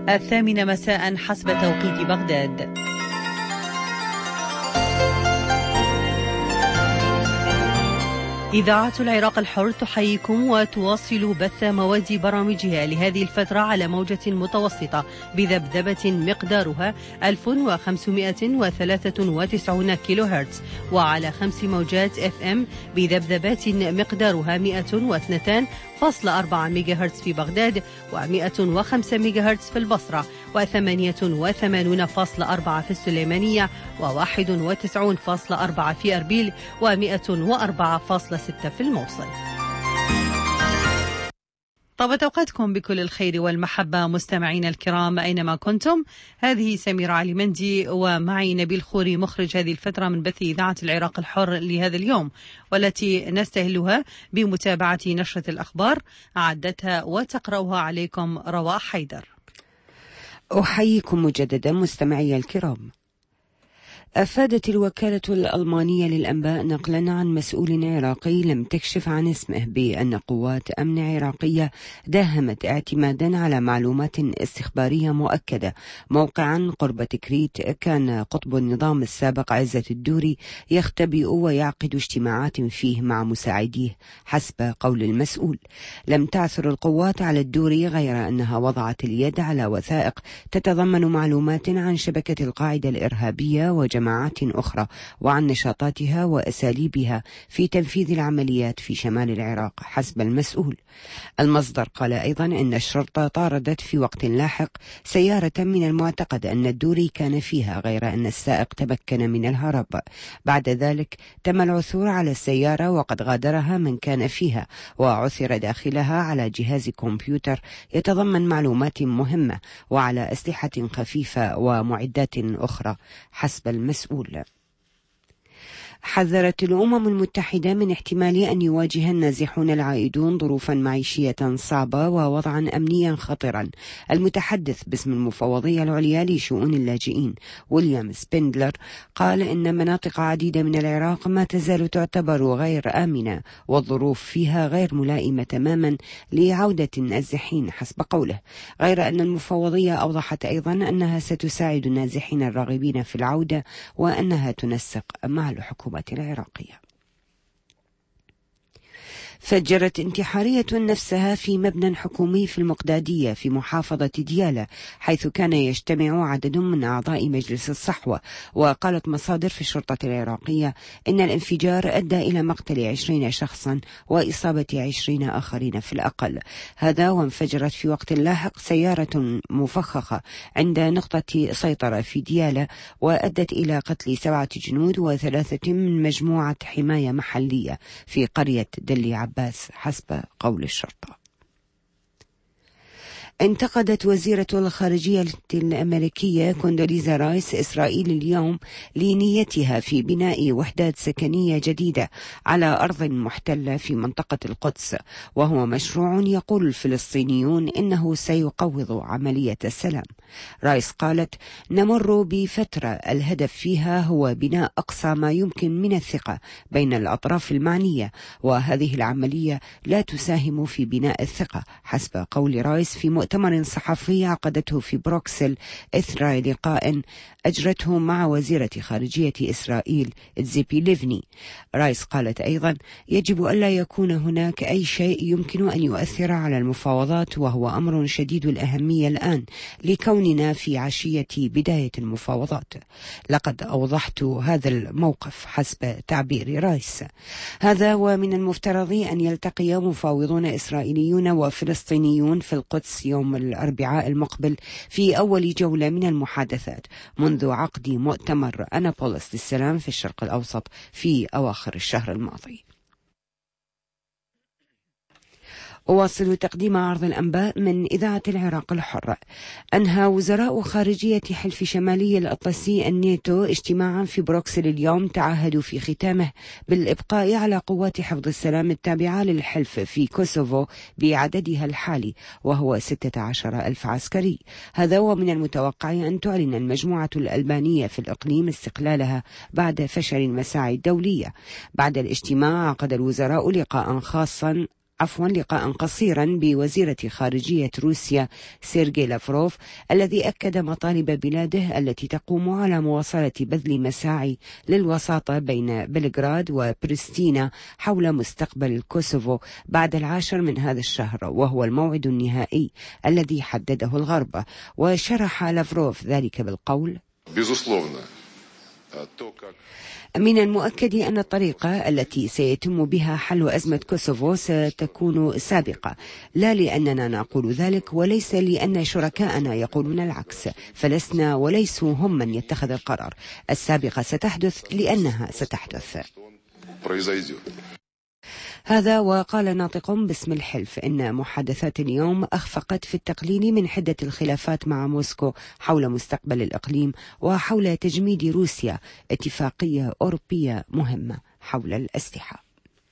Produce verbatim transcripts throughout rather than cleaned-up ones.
الثامنة مساء حسب توقيت بغداد. إذاعة العراق الحر تحييكم وتواصل بث مواد برامجها لهذه الفترة على موجة متوسطة بذبذبة مقدارها ألف وخمسمائة وثلاثة وتسعين كيلو هرتز، وعلى خمس موجات اف ام بذبذبات مقدارها مئة واثنين فاصلة أربعة ميجا هرتز في بغداد، ومئة وخمسة ميجا هرتز في البصرة، وثمانية وثمانين فاصلة أربعة في السليمانية، وواحد وتسعين فاصلة أربعة في أربيل، ومئة وأربعة فاصلة ستة في الموصل. طابت أوقاتكم بكل الخير والمحبة مستمعين الكرام أينما كنتم. هذه سميرة علي مندي ومعي نبيل خوري مخرج هذه الفترة من بث إذاعة العراق الحر لهذا اليوم، والتي نستهلها بمتابعة نشرة الأخبار عدتها وتقرأها عليكم رواء حيدر. أحييكم مجددا مستمعي الكرام. أفادت الوكالة الألمانية للأنباء نقلا عن مسؤول عراقي لم تكشف عن اسمه بأن قوات أمن عراقية داهمت اعتمادا على معلومات استخبارية مؤكدة موقعا قرب تكريت كان قطب النظام السابق عزة الدوري يختبئ ويعقد اجتماعات فيه مع مساعديه حسب قول المسؤول. لم تعثر القوات على الدوري غير أنها وضعت اليد على وثائق تتضمن معلومات عن شبكة القاعدة الإرهابية وجماعات أخرى وعن نشاطاتها وأساليبها في تنفيذ العمليات في شمال العراق حسب المسؤول. المصدر قال أيضا أن الشرطة طاردت في وقت لاحق سيارة من المعتقد أن الدوري كان فيها، غير أن السائق تمكن من الهرب. بعد ذلك تم العثور على السيارة وقد غادرها من كان فيها، وعثر داخلها على جهاز كمبيوتر يتضمن معلومات مهمة وعلى أسلحة خفيفة ومعدات أخرى حسب المسؤول. حذرت الأمم المتحدة من احتمال أن يواجه النازحون العائدون ظروفا معيشية صعبة ووضعا أمنيا خطرا. المتحدث باسم المفوضية العليا لشؤون اللاجئين ويليام سبندلر قال إن مناطق عديدة من العراق ما تزال تعتبر غير آمنة والظروف فيها غير ملائمة تماما لعودة النازحين حسب قوله، غير أن المفوضية أوضحت أيضا أنها ستساعد النازحين الراغبين في العودة وأنها تنسق مع الحكومة العراقية. فجرت انتحارية نفسها في مبنى حكومي في المقدادية في محافظة ديالى، حيث كان يجتمع عدد من أعضاء مجلس الصحوة. وقالت مصادر في الشرطة العراقية إن الانفجار أدى إلى مقتل عشرين شخصا وإصابة عشرين آخرين في الأقل. هذا وانفجرت في وقت لاحق سيارة مفخخة عند نقطة سيطرة في ديالى، وأدت إلى قتل سبعة جنود وثلاثة من مجموعة حماية محلية في قرية دلي عباس حسب قول الشرطة. انتقدت وزيرة الخارجية الأمريكية كوندوليزا رايس إسرائيل اليوم لنيتها في بناء وحدات سكنية جديدة على أرض محتلة في منطقة القدس، وهو مشروع يقول الفلسطينيون إنه سيقوض عملية السلام. رايس قالت: نمر بفترة الهدف فيها هو بناء أقصى ما يمكن من الثقة بين الأطراف المعنية، وهذه العملية لا تساهم في بناء الثقة حسب قول رايس في مؤتمر صحفي عقدته في بروكسل إثر لقاء أجرته مع وزيرة خارجية إسرائيل تزيبي ليفني. رايس قالت أيضا: يجب ألا يكون هناك أي شيء يمكن أن يؤثر على المفاوضات، وهو أمر شديد الأهمية الآن لكوننا في عشية بداية المفاوضات. لقد أوضحت هذا الموقف حسب تعبير رايس. هذا ومن المفترض أن يلتقي مفاوضون إسرائيليون وفلسطينيون في القدس يوم الأربعاء المقبل في أول جولة من المحادثات منذ عقد مؤتمر أنابوليس للسلام في الشرق الأوسط في أواخر الشهر الماضي. أواصل تقديم عرض الأنباء من إذاعة العراق الحر. أنهى وزراء خارجية حلف شمالي الأطلسي الناتو اجتماعا في بروكسل اليوم تعهدوا في ختامه بالإبقاء على قوات حفظ السلام التابعة للحلف في كوسوفو بعددها الحالي وهو ستة عشر ألف عسكري. هذا ومن المتوقع أن تعلن المجموعة الألبانية في الإقليم استقلالها بعد فشل المساعي الدولية. بعد الاجتماع عقد الوزراء لقاء خاصا عفوا لقاء قصيرا بوزيرة خارجية روسيا سيرجي لافروف، الذي أكد مطالب بلاده التي تقوم على مواصلة بذل مساعي للوساطة بين بلغراد وبريستينا حول مستقبل كوسوفو بعد العاشر من هذا الشهر، وهو الموعد النهائي الذي حدده الغرب. وشرح لافروف ذلك بالقول: من المؤكد أن الطريقة التي سيتم بها حل أزمة كوسوفو ستكون سابقة، لا لأننا نقول ذلك وليس لأن شركاءنا يقولون العكس، فلسنا وليسوا هم من يتخذ القرار. السابقة ستحدث لأنها ستحدث. هذا وقال ناطق باسم الحلف إن محادثات اليوم أخفقت في التقليل من حدة الخلافات مع موسكو حول مستقبل الإقليم وحول تجميد روسيا اتفاقية أوروبية مهمة حول الأسلحة.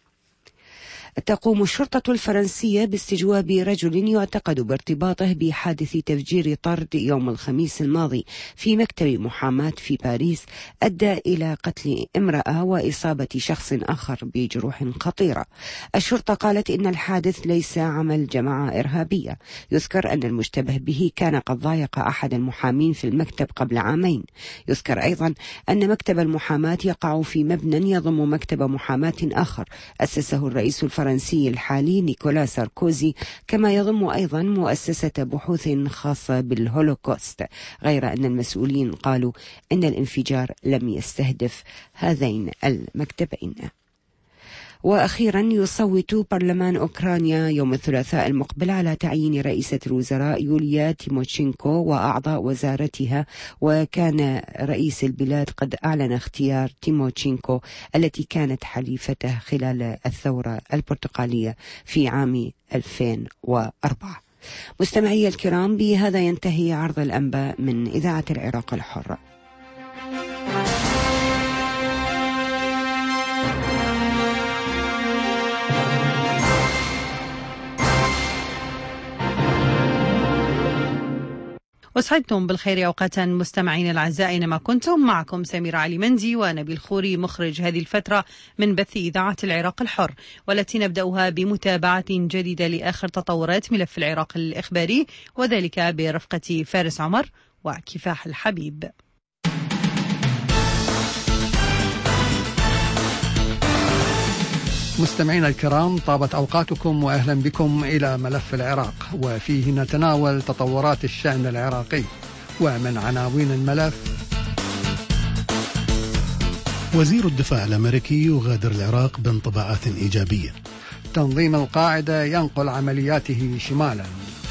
تقوم الشرطة الفرنسية باستجواب رجل يعتقد بارتباطه بحادث تفجير طرد يوم الخميس الماضي في مكتب محاماة في باريس أدى إلى قتل امرأة وإصابة شخص آخر بجروح خطيرة. الشرطة قالت إن الحادث ليس عمل جماعة إرهابية. يذكر أن المشتبه به كان قد ضايق أحد المحامين في المكتب قبل عامين. يذكر أيضا أن مكتب المحاماة يقع في مبنى يضم مكتب محاماة آخر أسسه الرئيس الفرنسي الفرنسي الحالي نيكولا ساركوزي، كما يضم أيضا مؤسسة بحوث خاصة بالهولوكوست، غير أن المسؤولين قالوا إن الانفجار لم يستهدف هذين المكتبين. وأخيرا يصوت برلمان أوكرانيا يوم الثلاثاء المقبل على تعيين رئيسة الوزراء يوليا تيموشينكو وأعضاء وزارتها، وكان رئيس البلاد قد أعلن اختيار تيموشينكو التي كانت حليفته خلال الثورة البرتقالية في عام ألفين وأربعة. مستمعي الكرام، بهذا ينتهي عرض الأنباء من إذاعة العراق الحرة. وسعدتم بالخير أوقاتا مستمعين الأعزاء أينما كنتم. معكم سميرة علي مندي ونبيل خوري مخرج هذه الفترة من بث إذاعة العراق الحر، والتي نبدأها بمتابعة جديدة لآخر تطورات ملف العراق الإخباري، وذلك برفقة فارس عمر وكفاح الحبيب. مستمعينا الكرام، طابت أوقاتكم وأهلا بكم إلى ملف العراق، وفيه نتناول تطورات الشأن العراقي. ومن عناوين الملف: وزير الدفاع الأمريكي يغادر العراق بانطباعات إيجابية. تنظيم القاعدة ينقل عملياته شمالا.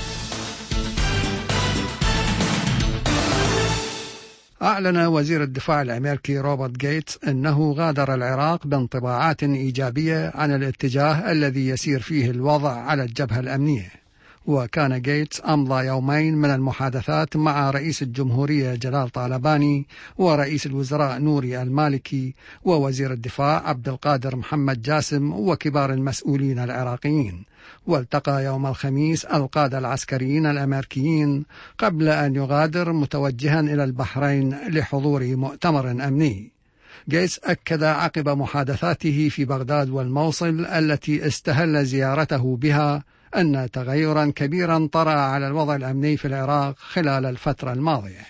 أعلن وزير الدفاع الأمريكي روبرت جيتس أنه غادر العراق بانطباعات إيجابية عن الاتجاه الذي يسير فيه الوضع على الجبهة الأمنية. وكان جيتس أمضى يومين من المحادثات مع رئيس الجمهورية جلال طالباني ورئيس الوزراء نوري المالكي ووزير الدفاع عبد القادر محمد جاسم وكبار المسؤولين العراقيين. والتقى يوم الخميس القادة العسكريين الأمريكيين قبل أن يغادر متوجها إلى البحرين لحضور مؤتمر أمني. جيتس أكد عقب محادثاته في بغداد والموصل التي استهل زيارته بها أن تغيرا كبيرا طرأ على الوضع الأمني في العراق خلال الفترة الماضية.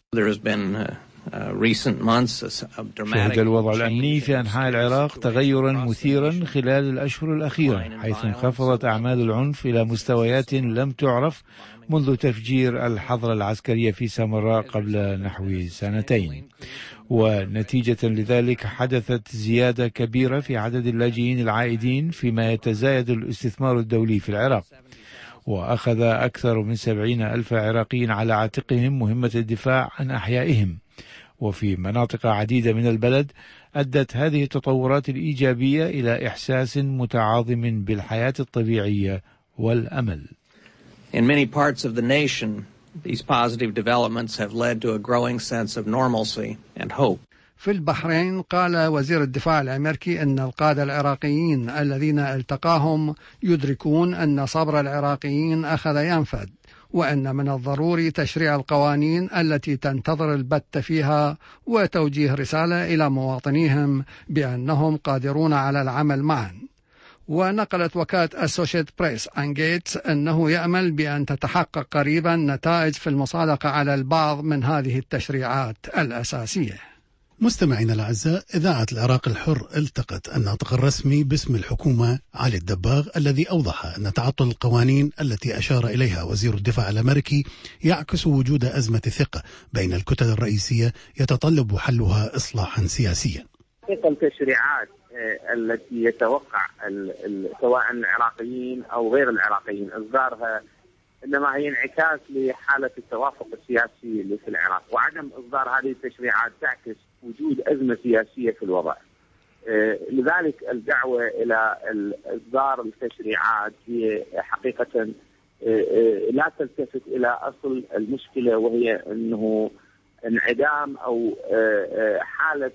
شهد الوضع الأمني في أنحاء العراق تغيرا مثيرا خلال الأشهر الأخيرة، حيث انخفضت أعمال العنف إلى مستويات لم تعرف منذ تفجير الحظر العسكرية في سامراء قبل نحو سنتين. ونتيجة لذلك حدثت زيادة كبيرة في عدد اللاجئين العائدين، فيما يتزايد الاستثمار الدولي في العراق. وأخذ أكثر من سبعين ألف عراقي على عاتقهم مهمة الدفاع عن أحيائهم. وفي مناطق عديدة من البلد أدت هذه التطورات الإيجابية إلى إحساس متعاظم بالحياة الطبيعية والأمل. In many parts of the nation, these positive developments have led to a growing sense of normalcy and hope. في البحرين قال وزير الدفاع الأمريكي أن القادة العراقيين الذين التقاهم يدركون أن صبر العراقيين أخذ ينفد، وأن من الضروري تشريع القوانين التي تنتظر البت فيها وتوجيه رسالة إلى مواطنيهم بأنهم قادرون على العمل معا. ونقلت وكالة أسوشيت بريس عن جيتس أنه يأمل بأن تتحقق قريبا نتائج في المصادقة على البعض من هذه التشريعات الأساسية. مستمعينا الأعزاء، إذاعة العراق الحر التقت الناطق الرسمي باسم الحكومة علي الدباغ الذي أوضح أن تعطل القوانين التي أشار إليها وزير الدفاع الأمريكي يعكس وجود أزمة ثقة بين الكتل الرئيسية يتطلب حلها إصلاحا سياسيا. التشريعات التي يتوقع سواء العراقيين أو غير العراقيين إصدارها إنما هي انعكاس لحالة التوافق السياسي اللي في العراق، وعدم إصدار هذه التشريعات تعكس وجود أزمة سياسية في الوضع. لذلك الدعوة إلى إصدار التشريعات هي حقيقة لا تلتفت إلى أصل المشكلة، وهي أنه انعدام أو حالة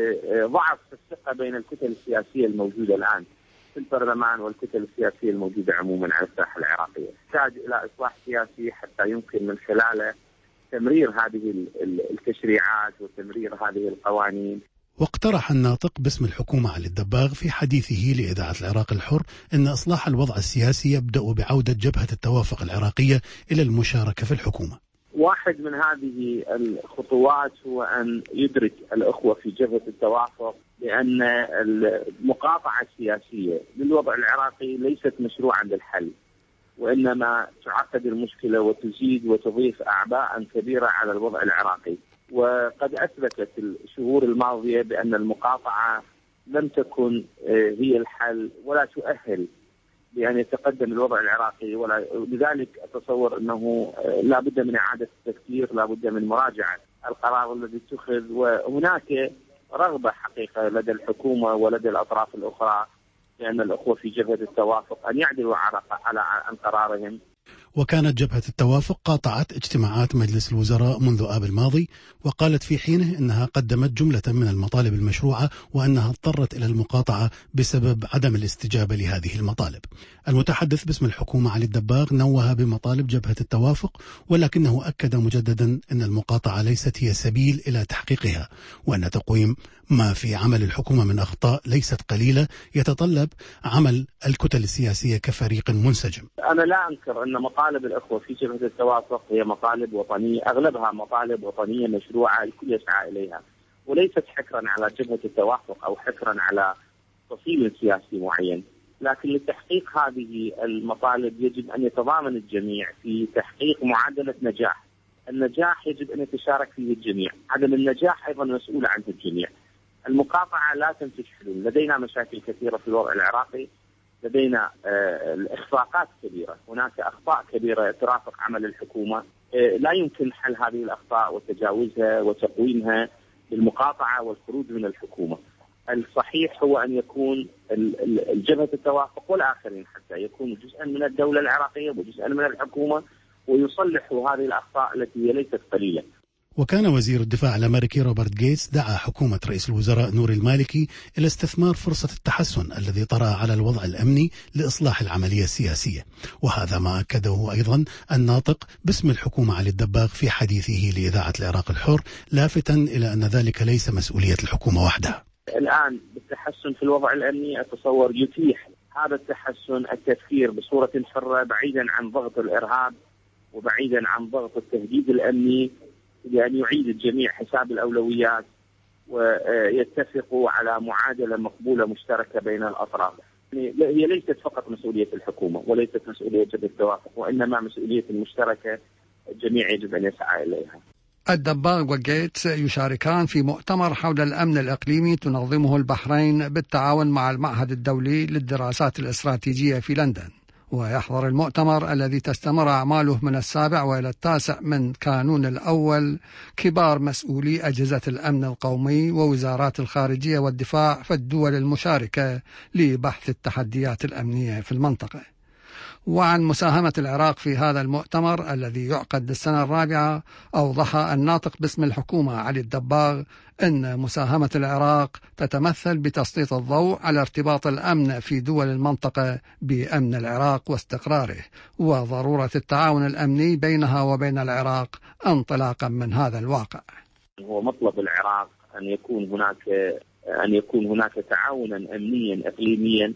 ضعف الثقة بين الكتل السياسية الموجودة الآن في البرلمان والكتل السياسية الموجودة عموما على الساحة العراقية. تحتاج إلى إصلاح سياسي حتى يمكن من خلاله تمرير هذه التشريعات وتمرير هذه القوانين. واقترح الناطق باسم الحكومة علي الدباغ في حديثه لإذاعة العراق الحر أن إصلاح الوضع السياسي يبدأ بعودة جبهة التوافق العراقية إلى المشاركة في الحكومة. واحد من هذه الخطوات هو أن يدرك الأخوة في جبهة التوافق بأن المقاطعة السياسية للوضع العراقي ليست مشروعا للحل، وإنما تعقد المشكلة وتزيد وتضيف أعباء كبيرة على الوضع العراقي. وقد أثبتت الشهور الماضية بأن المقاطعة لم تكن هي الحل ولا تؤهل بأن يتقدم الوضع العراقي، ولا لذلك أتصور أنه لا بد من إعادة التفكير، لا بد من مراجعة القرار الذي اتخذ، وهناك رغبة حقيقة لدى الحكومة ولدى الأطراف الأخرى لأن الأخوة في جبهة التوافق أن يعدلوا على عن قرارهم. وكانت جبهة التوافق قاطعت اجتماعات مجلس الوزراء منذ آب الماضي، وقالت في حينه أنها قدمت جملة من المطالب المشروعة وأنها اضطرت إلى المقاطعة بسبب عدم الاستجابة لهذه المطالب. المتحدث باسم الحكومة علي الدباغ نوه بمطالب جبهة التوافق، ولكنه أكد مجددا أن المقاطعة ليست هي سبيل إلى تحقيقها، وأن تقويم ما في عمل الحكومة من أخطاء ليست قليلة يتطلب عمل الكتل السياسية كفريق منسجم. أنا لا أنكر أن مطالب الأخوة في جبهة التوافق هي مطالب وطنية، أغلبها مطالب وطنية مشروعة الكل يسعى إليها، وليست حكرا على جبهة التوافق أو حكرا على فصيل سياسي معين، لكن لتحقيق هذه المطالب يجب أن يتضامن الجميع في تحقيق معادلة نجاح. النجاح يجب أن يتشارك فيه الجميع، عدم النجاح أيضا مسؤول عنه الجميع. المقاطعة لا تنتج حلول، لدينا مشاكل كثيرة في الوضع العراقي، لدينا آه الإخفاقات كبيرة، هناك أخطاء كبيرة ترافق عمل الحكومة، آه لا يمكن حل هذه الأخطاء وتجاوزها وتقويمها بالمقاطعة والخروج من الحكومة. الصحيح هو أن يكون الجبهة التوافق والآخرين حتى يكونوا جزءا من الدولة العراقية وجزءا من الحكومة ويصلحوا هذه الأخطاء التي هي ليست قليلة. وكان وزير الدفاع الأمريكي روبرت جيتس دعا حكومة رئيس الوزراء نوري المالكي إلى استثمار فرصة التحسن الذي طرأ على الوضع الأمني لإصلاح العملية السياسية، وهذا ما أكده أيضا الناطق باسم الحكومة علي الدباغ في حديثه لإذاعة العراق الحر، لافتا إلى أن ذلك ليس مسؤولية الحكومة وحدها. الآن بالتحسن في الوضع الأمني أتصور يتيح هذا التحسن التفكير بصورة حرة بعيدا عن ضغط الإرهاب وبعيدا عن ضغط التهديد الأمني، لأن يعيد الجميع حساب الأولويات ويتفقوا على معادلة مقبولة مشتركة بين الأطراف. هي ليست فقط مسؤولية الحكومة وليست مسؤولية جبهة التوافق، وإنما مسؤولية المشتركة الجميع يجب أن يسعى إليها. الدباغ وجيتس يشاركان في مؤتمر حول الأمن الإقليمي تنظمه البحرين بالتعاون مع المعهد الدولي للدراسات الاستراتيجية في لندن، ويحضر المؤتمر الذي تستمر أعماله من السابع وإلى التاسع من كانون الأول كبار مسؤولي أجهزة الأمن القومي ووزارات الخارجية والدفاع في الدول المشاركة لبحث التحديات الأمنية في المنطقة. وعن مساهمة العراق في هذا المؤتمر الذي يعقد للسنة الرابعة، أوضح الناطق باسم الحكومة علي الدباغ أن مساهمة العراق تتمثل بتسليط الضوء على ارتباط الأمن في دول المنطقة بأمن العراق واستقراره، وضرورة التعاون الأمني بينها وبين العراق انطلاقا من هذا الواقع. هو مطلب العراق أن يكون هناك أن يكون هناك تعاونا أمنيا إقليميا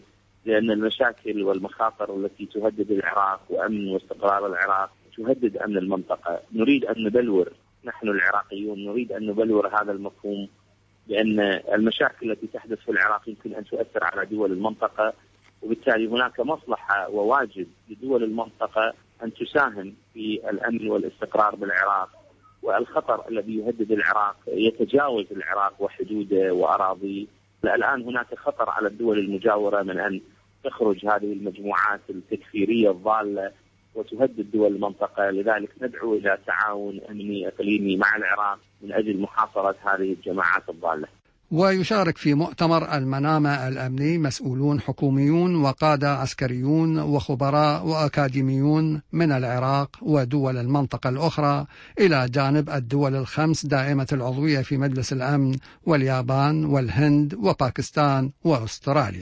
لأن المشاكل والمخاطر التي تهدد العراق وأمن واستقرار العراق تهدد أمن المنطقة. نريد أن نبلور، نحن العراقيون نريد أن نبلور هذا المفهوم، لأن المشاكل التي تحدث في العراق يمكن أن تؤثر على دول المنطقة، وبالتالي هناك مصلحة وواجب لدول المنطقة أن تساهم في الأمن والاستقرار بالعراق، والخطر الذي يهدد العراق يتجاوز العراق وحدوده وأراضيه. الآن هناك خطر على الدول المجاورة من أن تخرج هذه المجموعات التكفيرية الضالة وتهدد دول المنطقة، لذلك ندعو إلى تعاون أمني إقليمي مع العراق من أجل محاصرة هذه الجماعات الضالة. ويشارك في مؤتمر المنامة الأمني مسؤولون حكوميون وقادة عسكريون وخبراء وأكاديميون من العراق ودول المنطقة الأخرى، إلى جانب الدول الخمس دائمة العضوية في مجلس الأمن واليابان والهند وباكستان وأستراليا.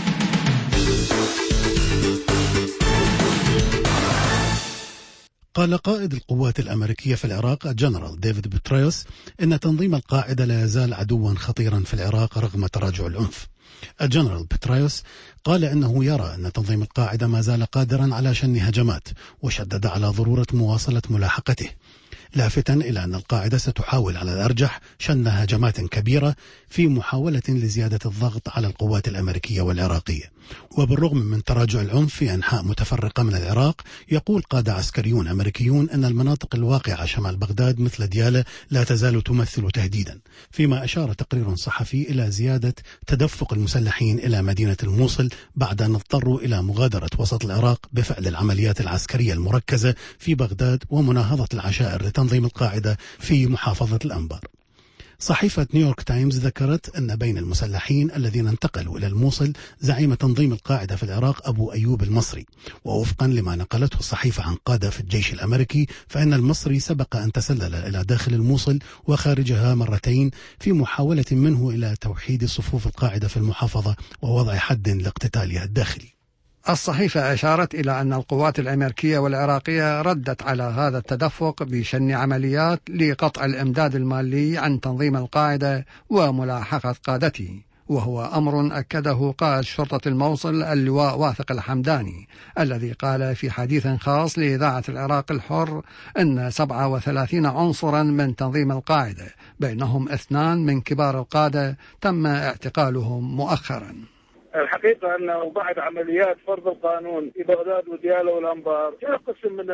قال قائد القوات الأمريكية في العراق الجنرال ديفيد بتريوس إن تنظيم القاعدة لا يزال عدوا خطيرا في العراق رغم تراجع العنف. الجنرال بتريوس قال إنه يرى أن تنظيم القاعدة ما زال قادرا على شن هجمات، وشدد على ضرورة مواصلة ملاحقته، لافتا إلى أن القاعدة ستحاول على الأرجح شن هجمات كبيرة في محاولة لزيادة الضغط على القوات الأمريكية والعراقية. وبالرغم من تراجع العنف في أنحاء متفرقة من العراق، يقول قادة عسكريون أمريكيون أن المناطق الواقعة شمال بغداد مثل ديالى لا تزال تمثل تهديدا، فيما أشار تقرير صحفي إلى زيادة تدفق المسلحين إلى مدينة الموصل بعد أن اضطروا إلى مغادرة وسط العراق بفعل العمليات العسكرية المركزة في بغداد ومناهضة العشائر لتنظيم القاعدة في محافظة الأنبار. صحيفة نيويورك تايمز ذكرت أن بين المسلحين الذين انتقلوا إلى الموصل زعيم تنظيم القاعدة في العراق أبو أيوب المصري، ووفقا لما نقلته الصحيفة عن قادة في الجيش الأمريكي فإن المصري سبق أن تسلل إلى داخل الموصل وخارجها مرتين في محاولة منه إلى توحيد صفوف القاعدة في المحافظة ووضع حد لاقتتالها الداخلي. الصحيفة أشارت إلى أن القوات الأمريكية والعراقية ردت على هذا التدفق بشن عمليات لقطع الإمداد المالي عن تنظيم القاعدة وملاحقة قادته، وهو أمر أكده قائد شرطة الموصل اللواء واثق الحمداني، الذي قال في حديث خاص لإذاعة العراق الحر أن سبعة وثلاثين عنصرا من تنظيم القاعدة بينهم اثنان من كبار القادة تم اعتقالهم مؤخرا. الحقيقة أنه بعد عمليات فرض القانون في بغداد وديالى والأنبار جاء قسم من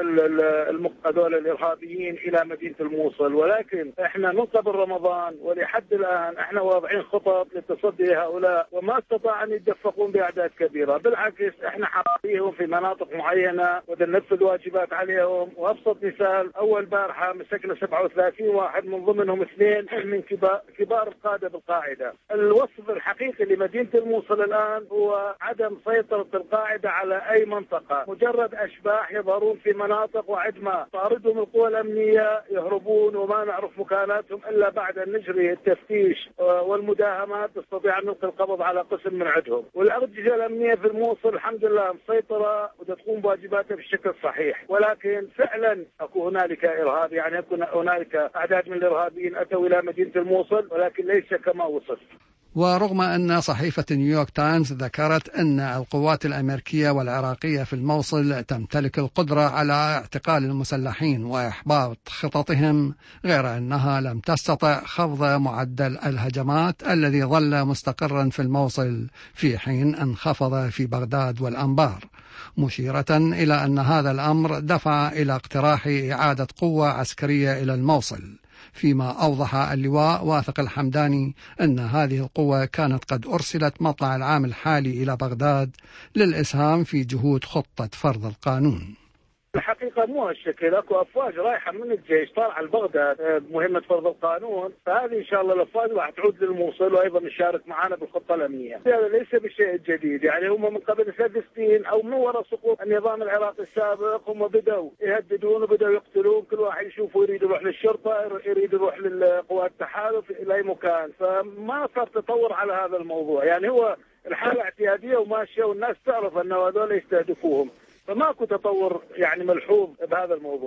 هذول الإرهابيين إلى مدينة الموصل، ولكن إحنا من قبل رمضان ولحد الآن إحنا واضعين خطط لتصدي هؤلاء وما استطاع أن يتدفقون بأعداد كبيرة، بالعكس إحنا حاطيهم في مناطق معينة وننفذ واجبات عليهم. وأبسط مثال أول بارحة مسكنا سبعة وثلاثين واحد من ضمنهم اثنين من كبار كبار القادة بالقاعدة. الوصف الحقيقي لمدينة الموصل الآن هو عدم سيطرة القاعدة على أي منطقة، مجرد أشباح يظهرون في مناطق وعندما طاردهم القوى الأمنية يهربون وما نعرف مكاناتهم إلا بعد أن نجري التفتيش والمداهمات نستطيع أن نلقي القبض على قسم من عندهم. والأرجحة الأمنية في الموصل الحمد لله مسيطرة وتقوم بواجباتها بالشكل الصحيح، ولكن فعلا أكو هنالك إرهاب، يعني يكون هنالك أعداد من الإرهابيين أتوا إلى مدينة الموصل ولكن ليس كما وصف. ورغم أن صحيفة نيويورك تايمز ذكرت أن القوات الأمريكية والعراقية في الموصل تمتلك القدرة على اعتقال المسلحين وإحباط خططهم، غير أنها لم تستطع خفض معدل الهجمات الذي ظل مستقرا في الموصل في حين انخفض في بغداد والأنبار، مشيرة إلى أن هذا الأمر دفع إلى اقتراح إعادة قوة عسكرية إلى الموصل، فيما أوضح اللواء واثق الحمداني أن هذه القوة كانت قد أرسلت مطلع العام الحالي إلى بغداد للإسهام في جهود خطة فرض القانون. الحقيقة مو هالشكل، اكو افواج رايحة من الجيش طالعة لبغداد بمهمة فرض القانون، فهذه ان شاء الله الافواج راح تعود للموصل وايضا نشارك معنا بالخطة الامنية. هذا ليس بالشيء الجديد، يعني هم من قبل ثلاث سنين او من وراء سقوط النظام العراقي السابق هم بدأوا يهددون وبدأوا يقتلون، كل واحد يشوفه يريد يروح للشرطة يريد يروح للقوات التحالف الى اي مكان، فما صار تطور على هذا الموضوع. يعني هو الحالة اعتيادية وماشية والناس تعرف ان هذول يستهدفوهم، فماكو تطور يعني ملحوظ بهذا الموضوع.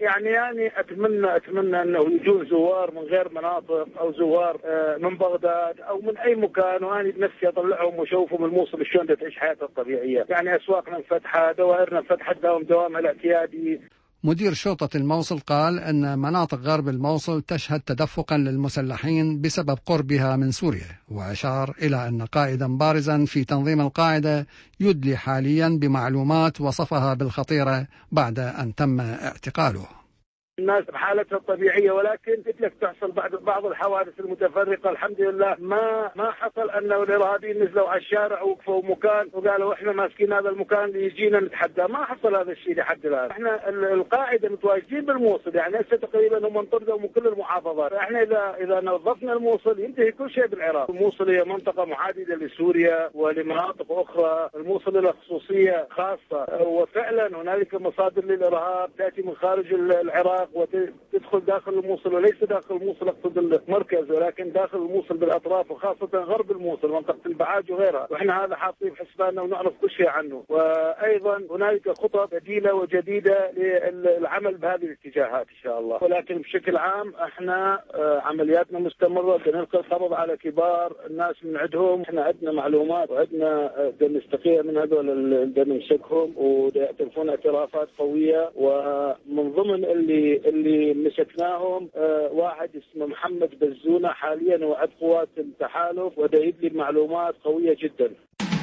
يعني يعني اتمنى اتمنى انه يجون زوار من غير مناطق او زوار من بغداد او من اي مكان، وانا بنفسي اطلعهم واشوفهم الموصل شلون تعيش حياتها الطبيعيه، يعني اسواقنا مفتحه، دوائرنا فتحت دوام دوامها الاعتيادي. مدير شرطة الموصل قال أن مناطق غرب الموصل تشهد تدفقا للمسلحين بسبب قربها من سوريا، وأشار إلى أن قائدا بارزا في تنظيم القاعدة يدلي حاليا بمعلومات وصفها بالخطيرة بعد أن تم اعتقاله. الناس بحالتها الطبيعيه، ولكن قلت لك تحصل بعض بعض الحوادث المتفرقه. الحمد لله ما ما حصل انه الارهابيين نزلوا على الشارع ووقفوا مكان وقالوا احنا ماسكين هذا المكان يجينا نتحدى، ما حصل هذا الشيء لحد الان. احنا القاعده متواجدين بالموصل، يعني هسه تقريبا هم انطردوا من كل المحافظات. احنا اذا اذا نظفنا الموصل ينتهي كل شيء بالعراق. الموصل هي منطقه محادده لسوريا ولمناطق اخرى، الموصل له خصوصيه خاصه، وفعلا هنالك مصادر للارهاب تاتي من خارج العراق وتدخل داخل الموصل، وليس داخل الموصل اقصد المركز، ولكن داخل الموصل بالاطراف وخاصه غرب الموصل منطقه البعاج وغيرها، واحنا هذا حاطين حسباننا ونعرف كل شيء عنه. وايضا هنالك خطط بديله وجديده للعمل بهذه الاتجاهات ان شاء الله، ولكن بشكل عام احنا عملياتنا مستمره، بنلقي القبض على كبار الناس من عندهم، احنا عندنا معلومات وعندنا نستقي من هذول اللي نمسكهم ويعترفون اعترافات قويه، ومن ضمن اللي اللي مسكناهم آه واحد اسمه محمد بزونة حاليا وعد قوات التحالف، وده يدلي معلومات قوية جدا.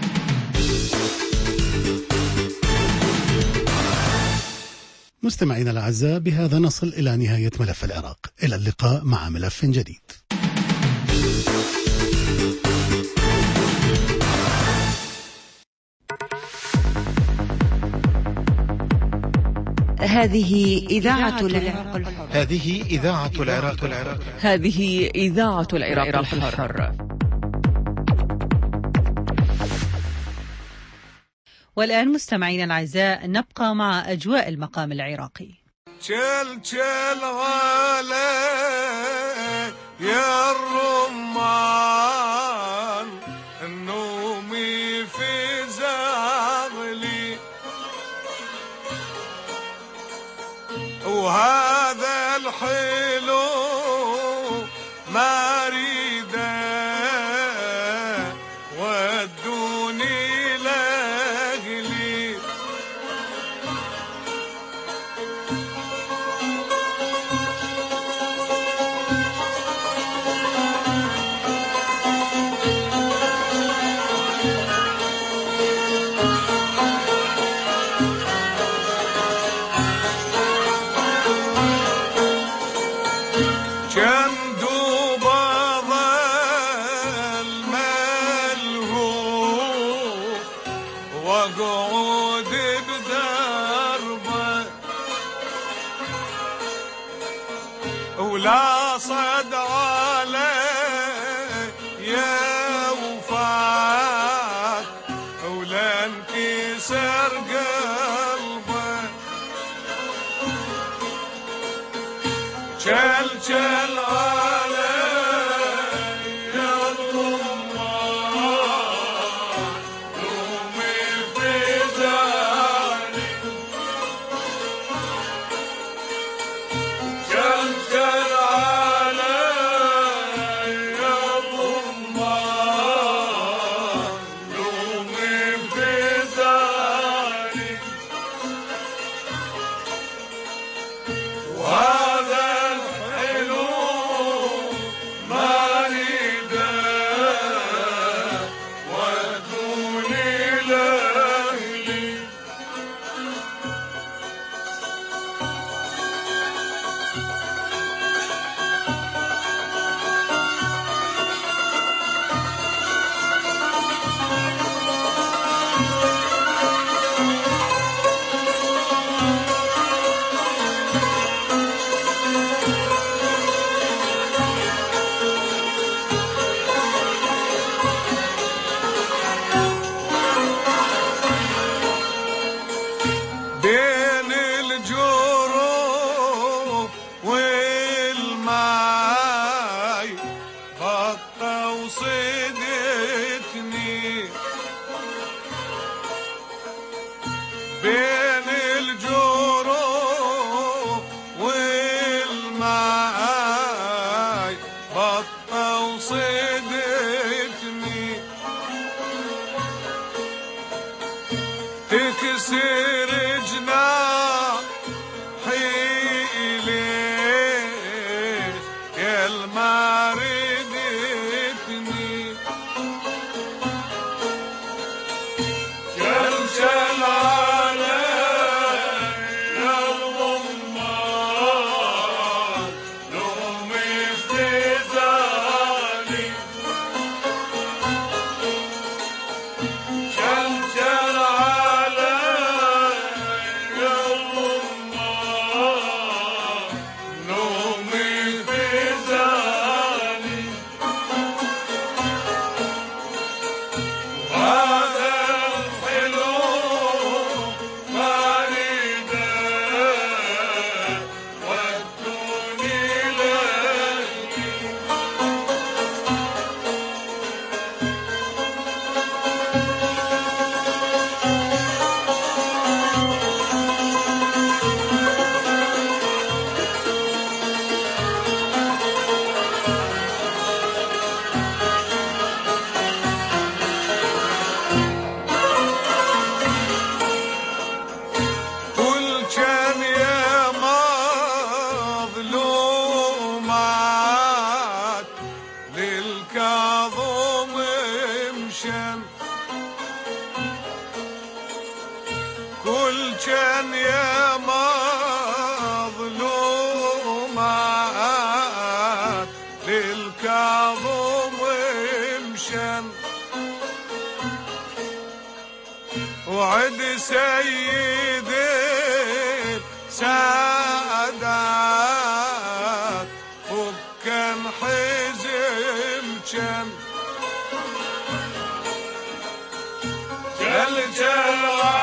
مستمعينا الأعزاء، بهذا نصل إلى نهاية ملف العراق، إلى اللقاء مع ملف جديد. هذه إذاعة العراق الحر. هذه إذاعة العراق الحر. هذه إذاعة العراق الحر. والآن مستمعينا الأعزاء نبقى مع أجواء المقام العراقي. شل شل غالي يا الرمان النومي في زغلي، وهذا الحلو ما اريده ودوني لاهلي، ولا صد علي يا وفاك ولا انكسر قلبه، شل شل علي يا الرمان نومي في زغلي، شل شل وهذا الحلو كان يا مظلومات للكاظم مشان كل كان يا مظلومات للكاظم مشان وعد سيد السادات وكان حزم كان جل جل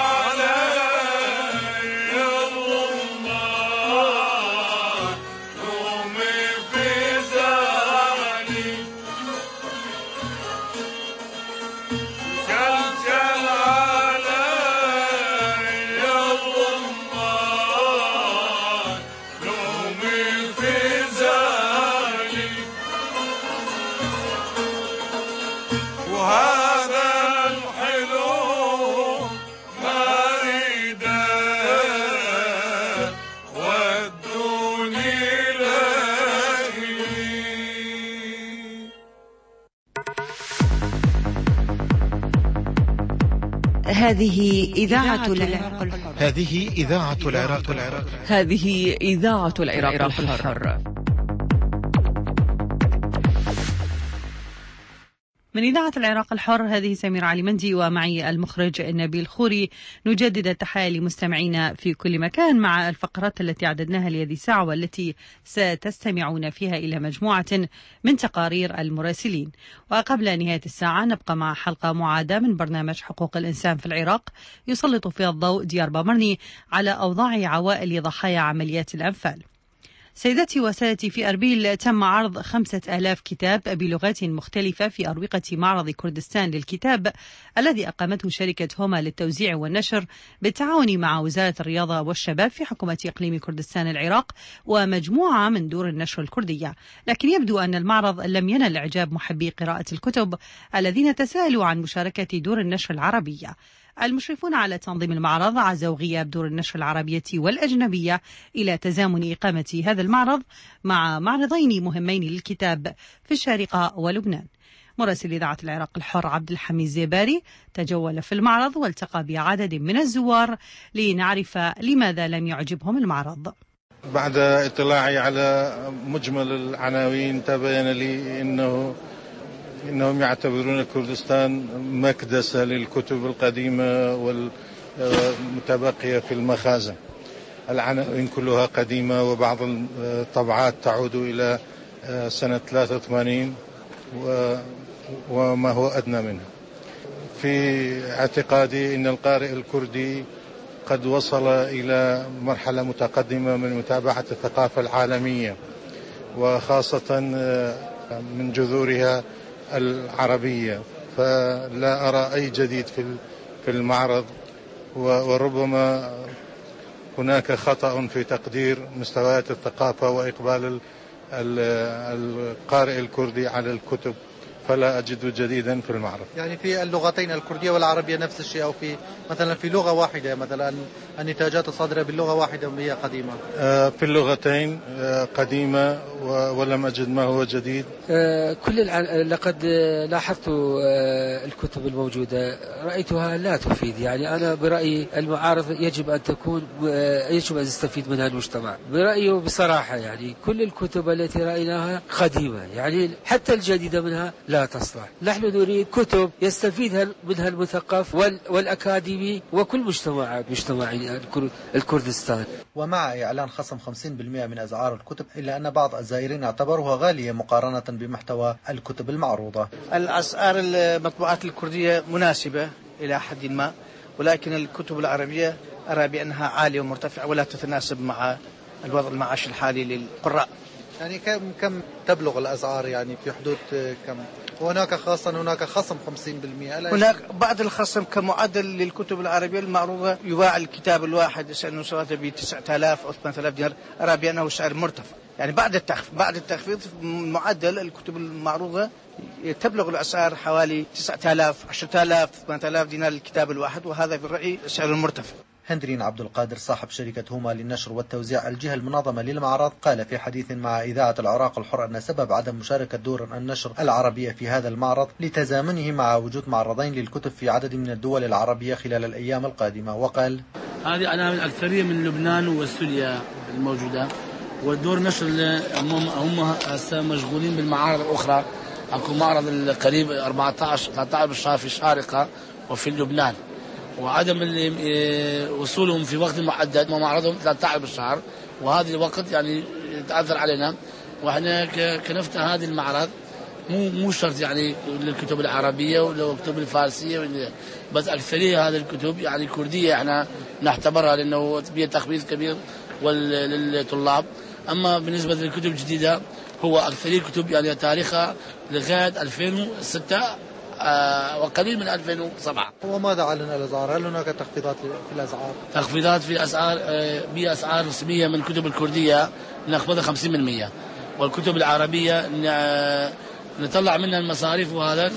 هذه إذاعة العراق الحر. هذه إذاعة العراق الحر. هذه إذاعة العراق الحر. من إذاعة العراق الحر، هذه سمير علي مندي ومعي المخرج نبيل خوري. نجدد التحية لمستمعينا في كل مكان مع الفقرات التي عددناها لهذه الساعة والتي ستستمعون فيها إلى مجموعة من تقارير المراسلين. وقبل نهاية الساعة نبقى مع حلقة معادة من برنامج حقوق الإنسان في العراق يسلط فيها الضوء ديار بامرني على أوضاع عوائل ضحايا عمليات الأنفال. سيداتي وسادتي، في أربيل تم عرض خمسة آلاف كتاب بلغات مختلفة في أروقة معرض كردستان للكتاب الذي أقامته شركة هوما للتوزيع والنشر بالتعاون مع وزارة الرياضة والشباب في حكومة إقليم كردستان العراق ومجموعة من دور النشر الكردية. لكن يبدو أن المعرض لم ينل إعجاب محبي قراءة الكتب الذين تساءلوا عن مشاركة دور النشر العربية. المشرفون على تنظيم المعرض عزوا غياب دور النشر العربية والأجنبية إلى تزامن إقامة هذا المعرض مع معرضين مهمين للكتاب في الشارقة ولبنان. مراسل إذاعة العراق الحر عبد الحميد زيباري تجول في المعرض والتقى بعدد من الزوار لنعرف لماذا لم يعجبهم المعرض. بعد اطلاعي على مجمل العناوين تبين لي أنه إنهم يعتبرون كردستان مكدسة للكتب القديمة والمتبقية في المخازن. العناوين كلها قديمة وبعض الطبعات تعود إلى سنة ثلاثة وثمانين وما هو أدنى منها. في اعتقادي أن القارئ الكردي قد وصل إلى مرحلة متقدمة من متابعة الثقافة العالمية وخاصة من جذورها العربية، فلا أرى أي جديد في المعرض، وربما هناك خطأ في تقدير مستويات الثقافة وإقبال القارئ الكردي على الكتب، فلا أجد جديدا في المعرض. يعني في اللغتين الكردية والعربية نفس الشيء، أو في مثلا في لغة واحدة، مثلا النتاجات الصادرة باللغة واحدة هي قديمة؟ في اللغتين قديمة ولم أجد ما هو جديد. كل الع... لقد لاحظت الكتب الموجودة رأيتها لا تفيد. يعني أنا برأيي المعارض يجب أن تكون يجب أن يستفيد منها المجتمع برأيي بصراحة. يعني كل الكتب التي رأيناها قديمة، يعني حتى الجديدة منها لا تصلح. نحن نريد كتب يستفيد منها المثقف والأكاديمي وكل مجتمع مجتمع الكردستان. ومع إعلان خصم خمسين بالمئة من أسعار الكتب، إلا أن بعض الزائرين اعتبروها غالية مقارنة بمحتوى الكتب المعروضة. الأسعار المطبوعات الكردية مناسبة إلى حد ما، ولكن الكتب العربية أرى بأنها عالية ومرتفعة ولا تتناسب مع الوضع المعاش الحالي للقراء. يعني كم كم تبلغ الأسعار؟ يعني في حدود كم؟ وهناك خاصة هناك خصم خمسين بالمئة. هناك بعض الخصم كمعدل للكتب العربية المعروضة يباع الكتاب الواحد سعره ب تسعة آلاف أو ثمانية آلاف دينار، أرى بأنه سعر مرتفع. يعني بعد التخفيض بعد التخفيض معدل الكتب المعروضة تبلغ الأسعار حوالي تسعة آلاف عشرة آلاف ثمانية آلاف دينار الكتاب الواحد، وهذا في الرأي سعر مرتفع. هندرين عبد القادر صاحب شركة هما للنشر والتوزيع الجهة المنظمة للمعرض قال في حديث مع إذاعة العراق الحر أن سبب عدم مشاركة دور النشر العربية في هذا المعرض لتزامنه مع وجود معرضين للكتب في عدد من الدول العربية خلال الأيام القادمة. وقال: هذه أنا الأكثرية من لبنان وسوريا الموجودة، والدور نشر هم هم هسه مشغولين بالمعارض الأخرى. أكو معرض القريب أربعة عشر ثلاثة عشر بالشهر في الشارقة وفي لبنان، وعدم وصولهم في وقت محدد ومعرضهم ثلاثة عشر بالشهر، وهذا الوقت يعني يتأثر علينا. واحنا كنفتح هذه المعرض مو مو شرط يعني للكتب العربية ولا الكتب الفارسية، بس أكثرية هذه الكتب يعني كردية احنا نعتبرها لأنه فيها تخفيض كبير للطلاب. أما بالنسبة للكتب الجديدة هو أكثرية كتب يعني تاريخها لغاية ألفين وستة آه وقليل من ألفين وسبعة. وماذا عن الأسعار؟ هل هناك تخفيضات في الأسعار؟ تخفيضات في الأسعار آه بأسعار رسمية من الكتب الكردية نخفضها خمسين بالمئة، والكتب العربية نطلع منها المصاريف وهذا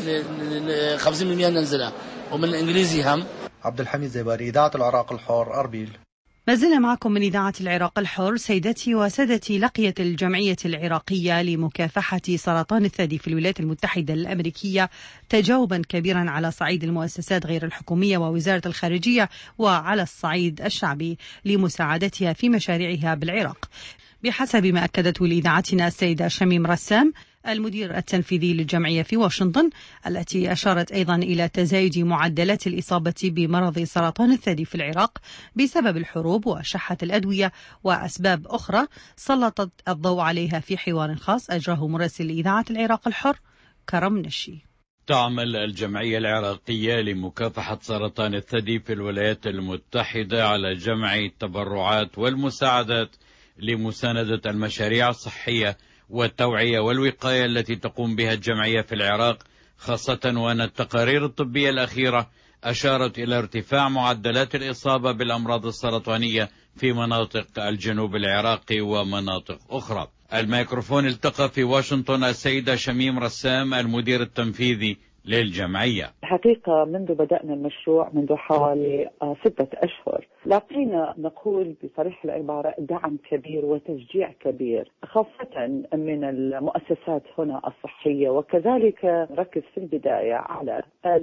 خمسين بالمئة ننزلها، ومن الإنجليزي هم. عبد الحميد زيباري، إذاعة العراق الحر، أربيل. ما زلنا معكم من إذاعة العراق الحر. سيدتي وسادتي، لقيت الجمعية العراقية لمكافحة سرطان الثدي في الولايات المتحدة الأمريكية تجاوبا كبيرا على صعيد المؤسسات غير الحكومية ووزارة الخارجية وعلى الصعيد الشعبي لمساعدتها في مشاريعها بالعراق. بحسب ما أكدته لإذاعتنا السيدة شميم رسام المدير التنفيذي للجمعية في واشنطن، التي أشارت أيضا إلى تزايد معدلات الإصابة بمرض سرطان الثدي في العراق بسبب الحروب وشحة الأدوية وأسباب أخرى، سلطت الضوء عليها في حوار خاص أجراه مراسل إذاعة العراق الحر كرم نشي. تعمل الجمعية العراقية لمكافحة سرطان الثدي في الولايات المتحدة على جمع التبرعات والمساعدات لمساندة المشاريع الصحية والتوعية والوقاية التي تقوم بها الجمعية في العراق، خاصة وأن التقارير الطبية الأخيرة أشارت إلى ارتفاع معدلات الإصابة بالأمراض السرطانية في مناطق الجنوب العراقي ومناطق أخرى. الميكروفون التقى في واشنطن السيدة شميم رسام المدير التنفيذي للجمعية. الحقيقة منذ بدأنا المشروع منذ حوالي ستة أشهر لاقينا نقول بصريح العبارة دعم كبير وتشجيع كبير، خاصة من المؤسسات هنا الصحية، وكذلك نركز في البداية على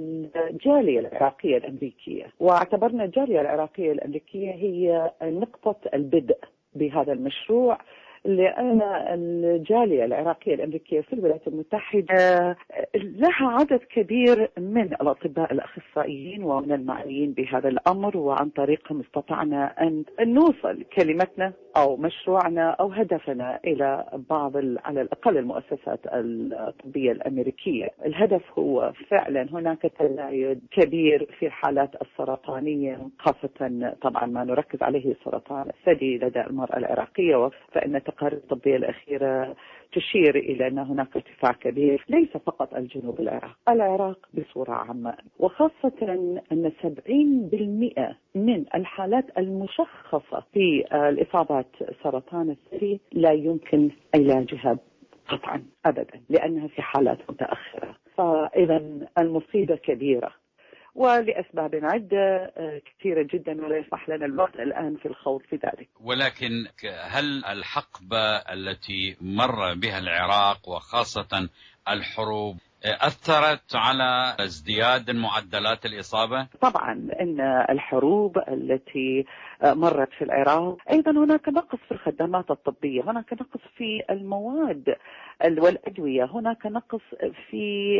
الجالية العراقية الأمريكية، واعتبرنا الجالية العراقية الأمريكية هي نقطة البدء بهذا المشروع، لأن الجالية العراقية الأمريكية في الولايات المتحدة لها عدد كبير من الأطباء الأخصائيين ومن المعنيين بهذا الأمر، وعن طريقهم استطعنا أن نوصل كلمتنا أو مشروعنا أو هدفنا إلى بعض على الأقل المؤسسات الطبية الأمريكية. الهدف هو فعلا هناك تزايد كبير في الحالات السرطانية، خاصة طبعا ما نركز عليه سرطان الثدي لدى المرأة العراقية، فإن التقارير الطبية الأخيرة تشير إلى أن هناك ارتفاع كبير ليس فقط الجنوب العراق، العراق بصورة عامة، وخاصة أن سبعين بالمئة من الحالات المشخصة في الإصابات سرطان الثدي لا يمكن علاجها قطعا أبدا لأنها في حالات متأخرة. فإذا المصيبة كبيرة ولأسباب عدة كثيرة جدا ولا يسمح لنا الوقت الآن في الخوض في ذلك. ولكن هل الحقبة التي مر بها العراق وخاصة الحروب أثرت على ازدياد معدلات الإصابة؟ طبعا إن الحروب التي مرت في العراق أيضا هناك نقص في الخدمات الطبية، هناك نقص في المواد والأدوية، هناك نقص في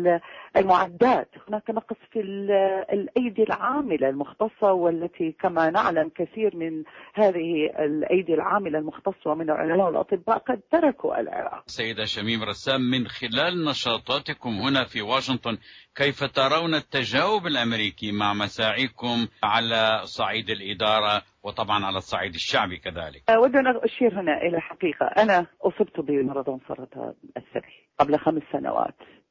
المعدات، هناك نقص في الأيدي العاملة المختصة، والتي كما نعلم كثير من هذه الأيدي العاملة المختصة ومن العلماء والأطباء قد تركوا العراق. سيدة شميم رسام، من خلال نشاطاتكم هنا في واشنطن كيف ترون التجاوب الأمريكي مع مساعيكم على صعيد الإدارة وطبعا على الصعيد الشعبي كذلك؟ أود أن أشير هنا إلى حقيقة، أنا أصبت بمرض سرطان الثدي قبل خمس سنوات،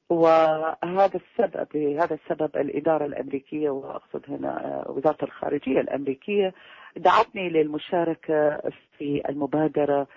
وهذا السبب لهذا السبب الإدارة الأمريكية وأقصد هنا وزارة الخارجية الأمريكية دعتني للمشاركة في المبادرة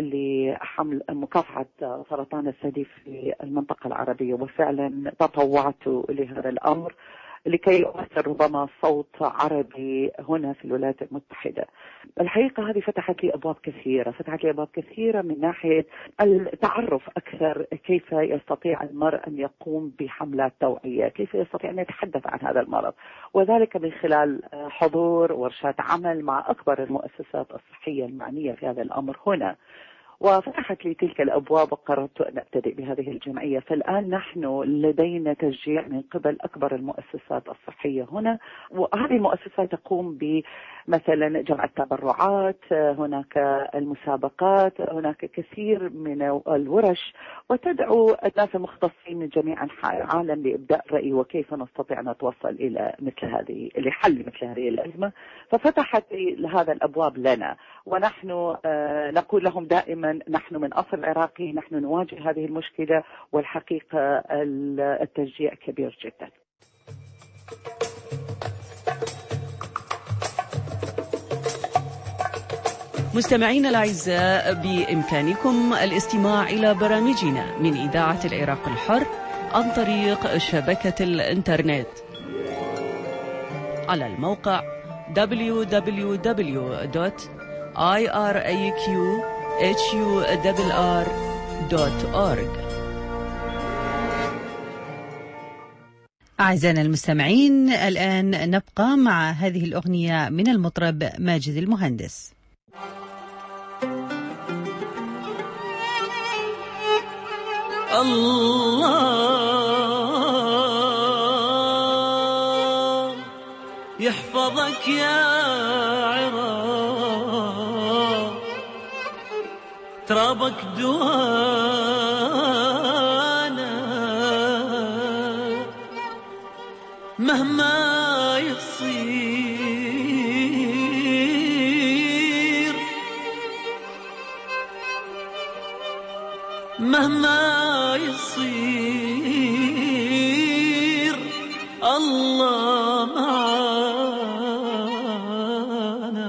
لحمل مكافحة سرطان الثدي في المنطقة العربية، وفعلا تطوعت لهذا الأمر لكي يؤثر ربما صوت عربي هنا في الولايات المتحدة. الحقيقة هذه فتحت لي أبواب كثيرة، فتحت لي أبواب كثيرة من ناحية التعرف أكثر كيف يستطيع المرء أن يقوم بحملات توعية، كيف يستطيع أن يتحدث عن هذا المرض، وذلك من خلال حضور ورشات عمل مع أكبر المؤسسات الصحية المعنية في هذا الأمر هنا. وفتحت لي تلك الأبواب وقررت أن أبتدئ بهذه الجمعية. فالآن نحن لدينا تشجيع من قبل أكبر المؤسسات الصحية هنا، وهذه المؤسسات تقوم بمثلا جمع التبرعات، هناك المسابقات، هناك كثير من الورش، وتدعو الناس المختصين من جميع أنحاء العالم لإبداء رأي وكيف نستطيع أن نتوصل إلى مثل هذه لحل مثل هذه الأزمة. ففتحت هذا الأبواب لنا، ونحن نقول لهم دائما نحن من أصل عراقي، نحن نواجه هذه المشكلة، والحقيقة التشجيع كبير جدا. مستمعينا الأعزاء، بإمكانكم الاستماع إلى برامجنا من إذاعة العراق الحر عن طريق شبكة الإنترنت على الموقع دبليو دبليو دبليو دوت آي آر إيه كيو إتش يو آر آر دوت أورج. أعزائنا المستمعين، الآن نبقى مع هذه الأغنية من المطرب ماجد المهندس. الله يحفظك يا عراق، ترابك دوانا مهما يصير، مهما يصير الله معانا.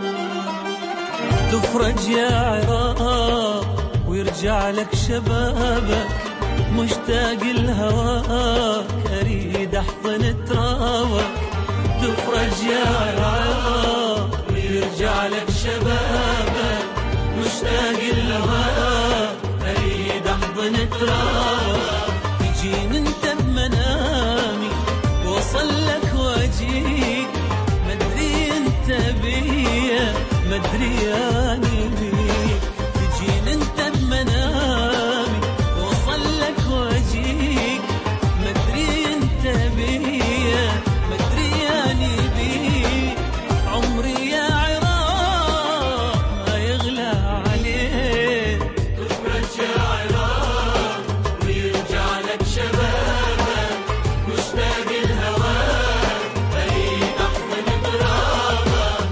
تفرج يا عراق ويرجع لك شبابك، مشتاق لهواك اريد احضن ترابك. تفرج يا عراق ويرجع لك شبابك، مشتاق لهواك اريد احضن ترابك. تجيني انت بمنامي وصل لك واجيك، مدري انت بيا مدري اني بيك. تجيني انت بمنامي وصل لك واجيك، مدري انت بيا مدري اني بيك. عمري يا عراق ما يغلى عليك. تفرج يا عراق ويرجع لك شبابك، مشتاق لهواك اريد احضن ترابك.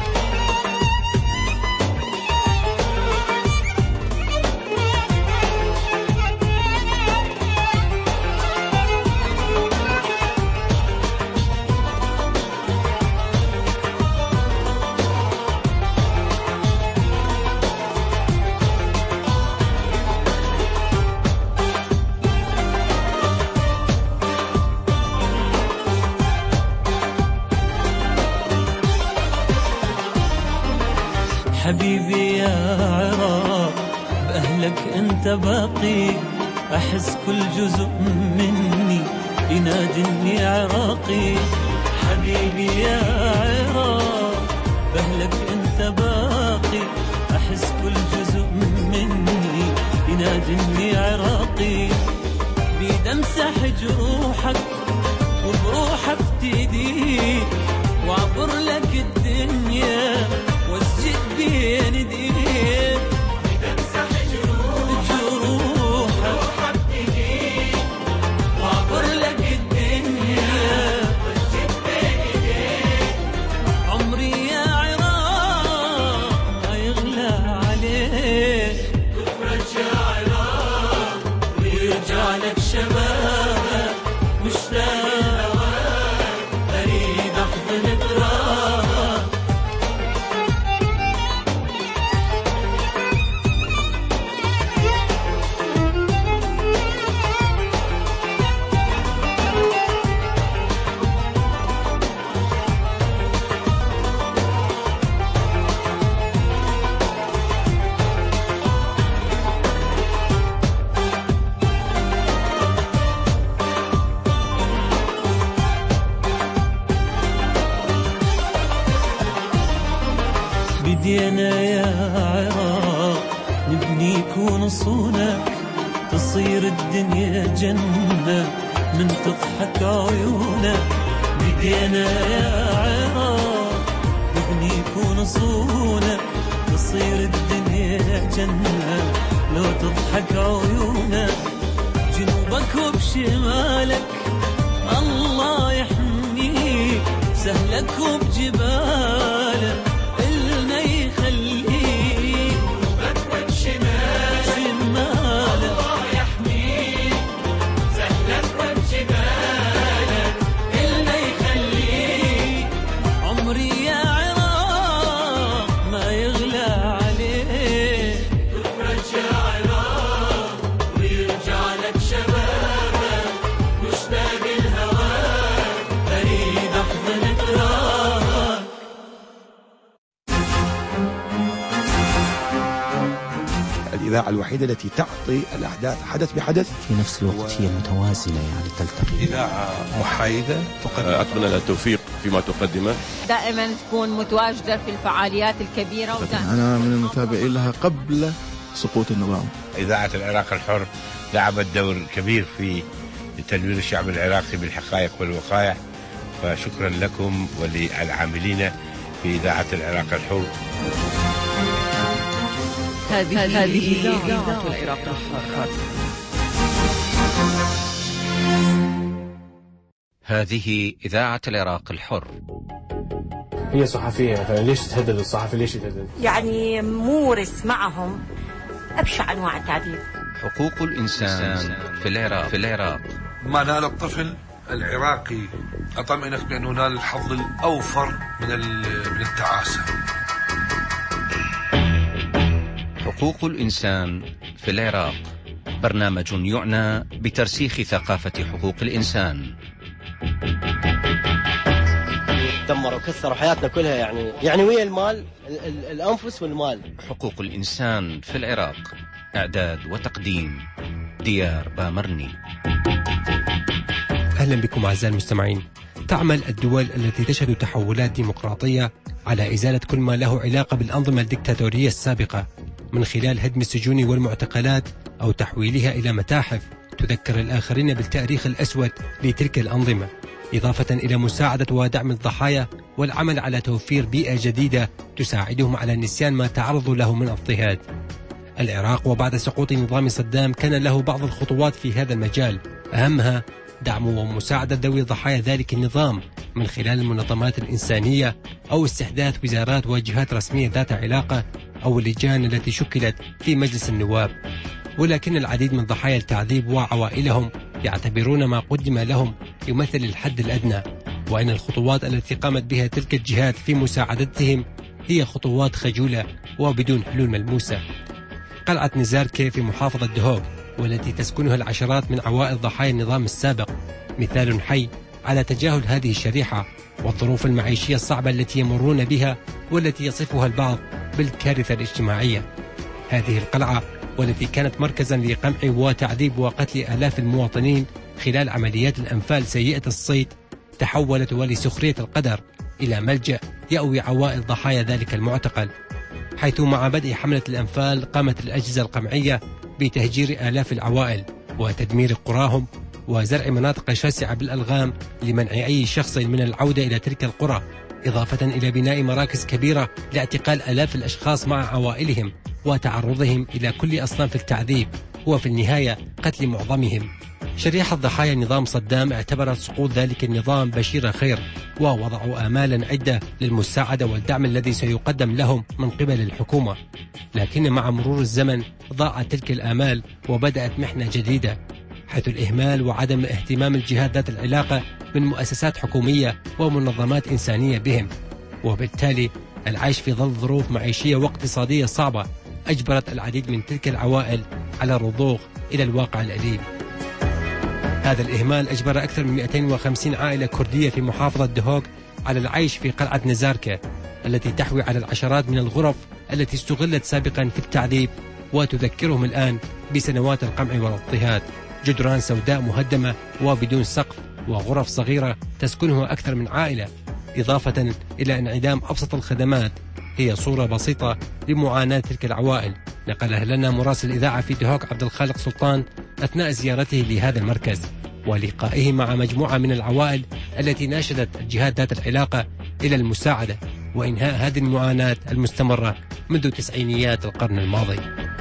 حبيبي يا عراق بأهلك أنت باقي، أحس كل جزء مني ينادني عراقي. حبيبي يا عراق بأهلك أنت باقي، أحس كل جزء مني ينادني عراقي. بيد أمسح جروحك وبروح افتديك، وعبر لك الدنيا واسجد بين ايديك. بتمسح جروحك وروح ابتديك، وعبر لك الدنيا واسجد بين ايديك. عمري يا عراق ما يغلى عليك. تفرج يا عراق ويرجع لك شبابك، مشتاق لهواك اريد احضن ترابك. عراق نبني كون صونك تصير الدنيا جنة من تضحك عيونك بدينا يا عراق نبني كون صونك تصير الدنيا جنة لو تضحك عيونك جنوبك وبشمالك الله يحميك سهلك وبجبالك إلنا يخليك جنوبك وبشمالك شمالك الله يحميك سهلك وبجبالك إلنا يخليك عمري يا عراق ما يغلى عليك تفرج يا عراق ويرجع لك شبابك مشتاق الهواك أريد أحضن ترابك. الإذاعة الوحيدة التي تعطي الأحداث حدث بحدث في نفس الوقت هي متوازنة يعني تلتقي. إذاعة محايدة أتمنى لها التوفيق فيما تقدمه دائما تكون متواجدة في الفعاليات الكبيرة ودائما. أنا من المتابعين لها قبل سقوط النظام. إذاعة العراق الحر لعبت دور كبير في تنوير الشعب العراقي بالحقائق والوقائع، فشكرا لكم وللعاملين في إذاعة العراق الحر. هذه إذاعة العراق الحر. هذه إذاعة العراق الحر. هي صحفية مثلا ليش تهدد الصحفي؟ ليش تهدد؟ يعني مورس معهم أبشع أنواع التعذيب. حقوق الإنسان في العراق في العراق ما نال الطفل العراقي أطمئنك بأنه نال الحظ الأوفر من من التعاسة. حقوق الإنسان في العراق برنامج يعنى بترسيخ ثقافة حقوق الإنسان. دمروا وكسروا حياتنا كلها يعني يعني ويا المال ال ال الأنفس والمال. حقوق الإنسان في العراق إعداد وتقديم ديار بامرني. أهلا بكم أعزائي المستمعين. تعمل الدول التي تشهد تحولات ديمقراطية على إزالة كل ما له علاقة بالأنظمة الدكتاتورية السابقة من خلال هدم السجون والمعتقلات أو تحويلها إلى متاحف تذكر الآخرين بالتاريخ الأسود لتلك الأنظمة، إضافة إلى مساعدة ودعم الضحايا والعمل على توفير بيئة جديدة تساعدهم على نسيان ما تعرضوا له من اضطهاد. العراق وبعد سقوط نظام صدام كان له بعض الخطوات في هذا المجال، أهمها دعم ومساعدة ذوي ضحايا ذلك النظام من خلال المنظمات الإنسانية أو استحداث وزارات وجهات رسمية ذات علاقة أو اللجان التي شكلت في مجلس النواب. ولكن العديد من ضحايا التعذيب وعوائلهم يعتبرون ما قدم لهم يمثل الحد الأدنى، وأن الخطوات التي قامت بها تلك الجهات في مساعدتهم هي خطوات خجولة وبدون حلول ملموسة. قلعة نزاركي في محافظة دهوك والتي تسكنها العشرات من عوائل ضحايا النظام السابق مثال حي على تجاهل هذه الشريحة والظروف المعيشية الصعبة التي يمرون بها والتي يصفها البعض بالكارثة الاجتماعية. هذه القلعة والتي كانت مركزا لقمع وتعذيب وقتل آلاف المواطنين خلال عمليات الأنفال سيئة الصيت تحولت ولسخرية القدر إلى ملجأ يأوي عوائل ضحايا ذلك المعتقل، حيث مع بدء حملة الأنفال قامت الأجهزة القمعية بتهجير آلاف العوائل وتدمير قراهم وزرع مناطق شاسعة بالألغام لمنع أي شخص من العودة إلى تلك القرى، إضافة إلى بناء مراكز كبيرة لاعتقال آلاف الأشخاص مع عوائلهم وتعرضهم إلى كل أصناف التعذيب وفي النهاية قتل معظمهم. شريحة ضحايا نظام صدام اعتبرت سقوط ذلك النظام بشير خير، ووضعوا آمالا عدة للمساعدة والدعم الذي سيقدم لهم من قبل الحكومة، لكن مع مرور الزمن ضاعت تلك الآمال وبدأت محنة جديدة، حيث الإهمال وعدم اهتمام الجهات ذات العلاقة من مؤسسات حكومية ومنظمات إنسانية بهم، وبالتالي العيش في ظل ظروف معيشية واقتصادية صعبة أجبرت العديد من تلك العوائل على الرضوخ إلى الواقع الأليم. هذا الإهمال أجبر أكثر من مئتين وخمسين عائلة كردية في محافظة دهوك على العيش في قلعة نزاركة التي تحوي على العشرات من الغرف التي استغلت سابقا في التعذيب وتذكرهم الآن بسنوات القمع والاضطهاد. جدران سوداء مهدمة وبدون سقف وغرف صغيرة تسكنها أكثر من عائلة، إضافة إلى انعدام أبسط الخدمات هي صورة بسيطة لمعاناة تلك العوائل نقلها لنا مراسل الإذاعة في دهوك عبد الخالق سلطان أثناء زيارته لهذا المركز ولقائه مع مجموعة من العوائل التي ناشدت الجهات ذات العلاقة إلى المساعدة وإنهاء هذه المعاناة المستمرة منذ تسعينيات القرن الماضي.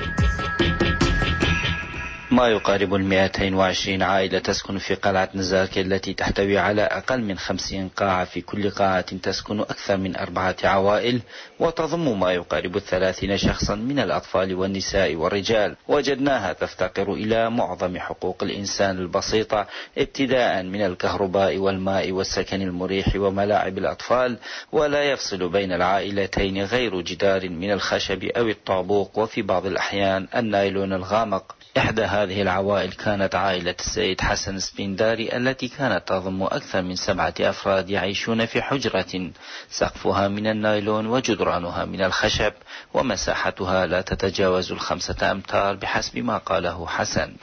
ما يقارب المئتين وعشرين عائلة تسكن في قلعة نزاركي التي تحتوي على أقل من خمسين قاعة، في كل قاعة تسكن أكثر من أربعة عوائل وتضم ما يقارب الثلاثين شخصا من الأطفال والنساء والرجال. وجدناها تفتقر إلى معظم حقوق الإنسان البسيطة، ابتداء من الكهرباء والماء والسكن المريح وملاعب الأطفال، ولا يفصل بين العائلتين غير جدار من الخشب أو الطابوق، وفي بعض الأحيان النايلون الغامق. إحدى هذه العوائل كانت عائلة السيد حسن سبينداري التي كانت تضم أكثر من سبعة أفراد يعيشون في حجرة سقفها من النايلون وجدرانها من الخشب ومساحتها لا تتجاوز الخمسة أمتار بحسب ما قاله حسن.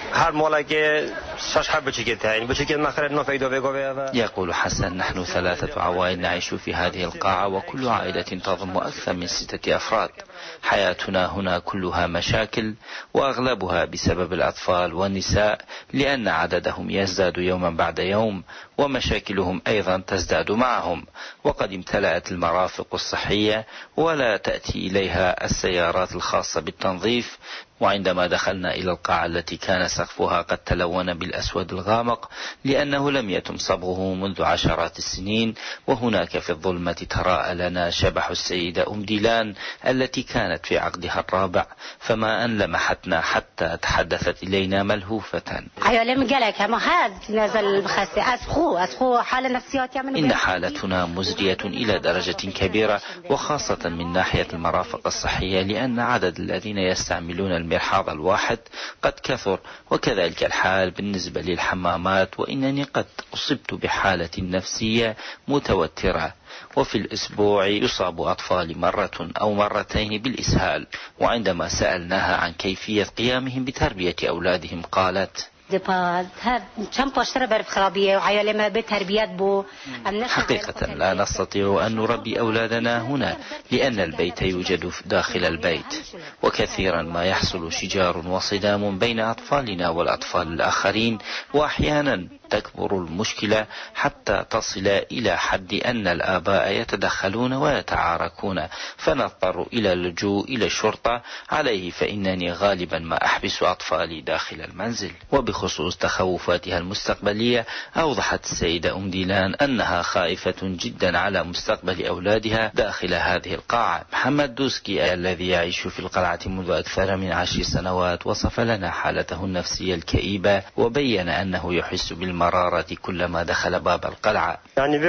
يقول حسن: نحن ثلاثة عوائل نعيش في هذه القاعة وكل عائلة تضم أكثر من ستة أفراد. حياتنا هنا كلها مشاكل وأغلبها بسبب الأطفال والنساء لأن عددهم يزداد يوما بعد يوم ومشاكلهم أيضا تزداد معهم، وقد امتلأت المرافق الصحية ولا تأتي إليها السيارات الخاصة بالتنظيف. وعندما دخلنا إلى القاعة التي كان سقفها قد تلون بالأسود الغامق لأنه لم يتم صبغه منذ عشرات السنين، وهناك في الظلمة تراءى لنا شبح السيدة أم ديلان التي كانت في عقدها الرابع، فما أن لمحتنا حتى تحدثت إلينا ملهوفة. إن حالتنا مزرية إلى درجة كبيرة، وخاصة من ناحية المرافق الصحية، لأن عدد الذين يستعملون المرحاض الواحد قد كثر، وكذلك الحال بالنسبة للحمامات. وإنني قد أصبت بحالة نفسية متوترة، وفي الأسبوع يصاب أطفالي مرة أو مرتين بالإسهال. وعندما سألناها عن كيفية قيامهم بتربية أولادهم قالت: حقيقة لا نستطيع أن نربي أولادنا هنا لأن البيت يوجد داخل البيت، وكثيرا ما يحصل شجار وصدام بين أطفالنا والأطفال الآخرين، وأحيانا تكبر المشكلة حتى تصل إلى حد أن الآباء يتدخلون ويتعاركون، فنضطر إلى اللجوء إلى الشرطة. عليه فإنني غالبا ما أحبس أطفالي داخل المنزل. وبخصوص تخوفاتها المستقبلية، أوضحت السيدة أم ديلان أنها خائفة جدا على مستقبل أولادها داخل هذه القاعة. محمد دوسكي الذي يعيش في القلعة منذ أكثر من عشر سنوات وصف لنا حالته النفسية الكئيبة، وبين أنه يحس بالمرارة كلما دخل باب القلعة.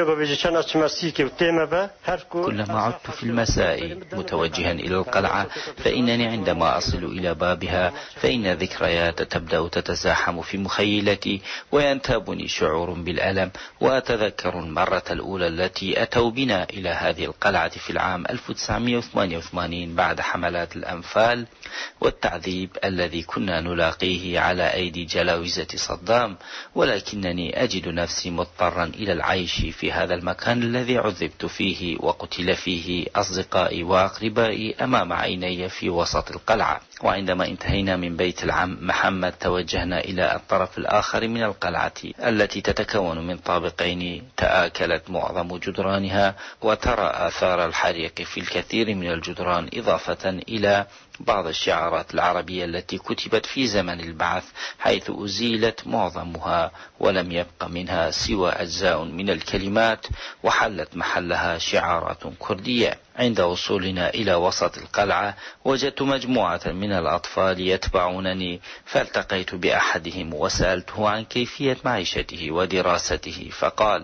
كلما عدت في المساء متوجها إلى القلعة فإنني عندما أصل إلى بابها فإن ذكريات تبدأ تتزاحم في مخيلتي وينتابني شعور بالألم، وأتذكر المرة الأولى التي أتوا بنا إلى هذه القلعة في العام ألف وتسعمئة وثمانية وثمانين بعد حملات الأنفال والتعذيب الذي كنا نلاقيه على أيدي جلاوزة صدام، ولكنني أجد نفسي مضطرا إلى العيش في هذا المكان الذي عذبت فيه وقتل فيه أصدقائي وأقربائي أمام عيني في وسط القلعة. وعندما انتهينا من بيت العم محمد توجهنا إلى الطرف الآخر من القلعة التي تتكون من طابقين تآكلت معظم جدرانها، وترى آثار الحريق في الكثير من الجدران، إضافة إلى بعض الشعارات العربية التي كتبت في زمن البعث، حيث أزيلت معظمها ولم يبق منها سوى أجزاء من الكلمات، وحلت محلها شعارات كردية. عند وصولنا إلى وسط القلعة وجدت مجموعة من الأطفال يتبعونني، فالتقيت بأحدهم وسألته عن كيفية معيشته ودراسته، فقال: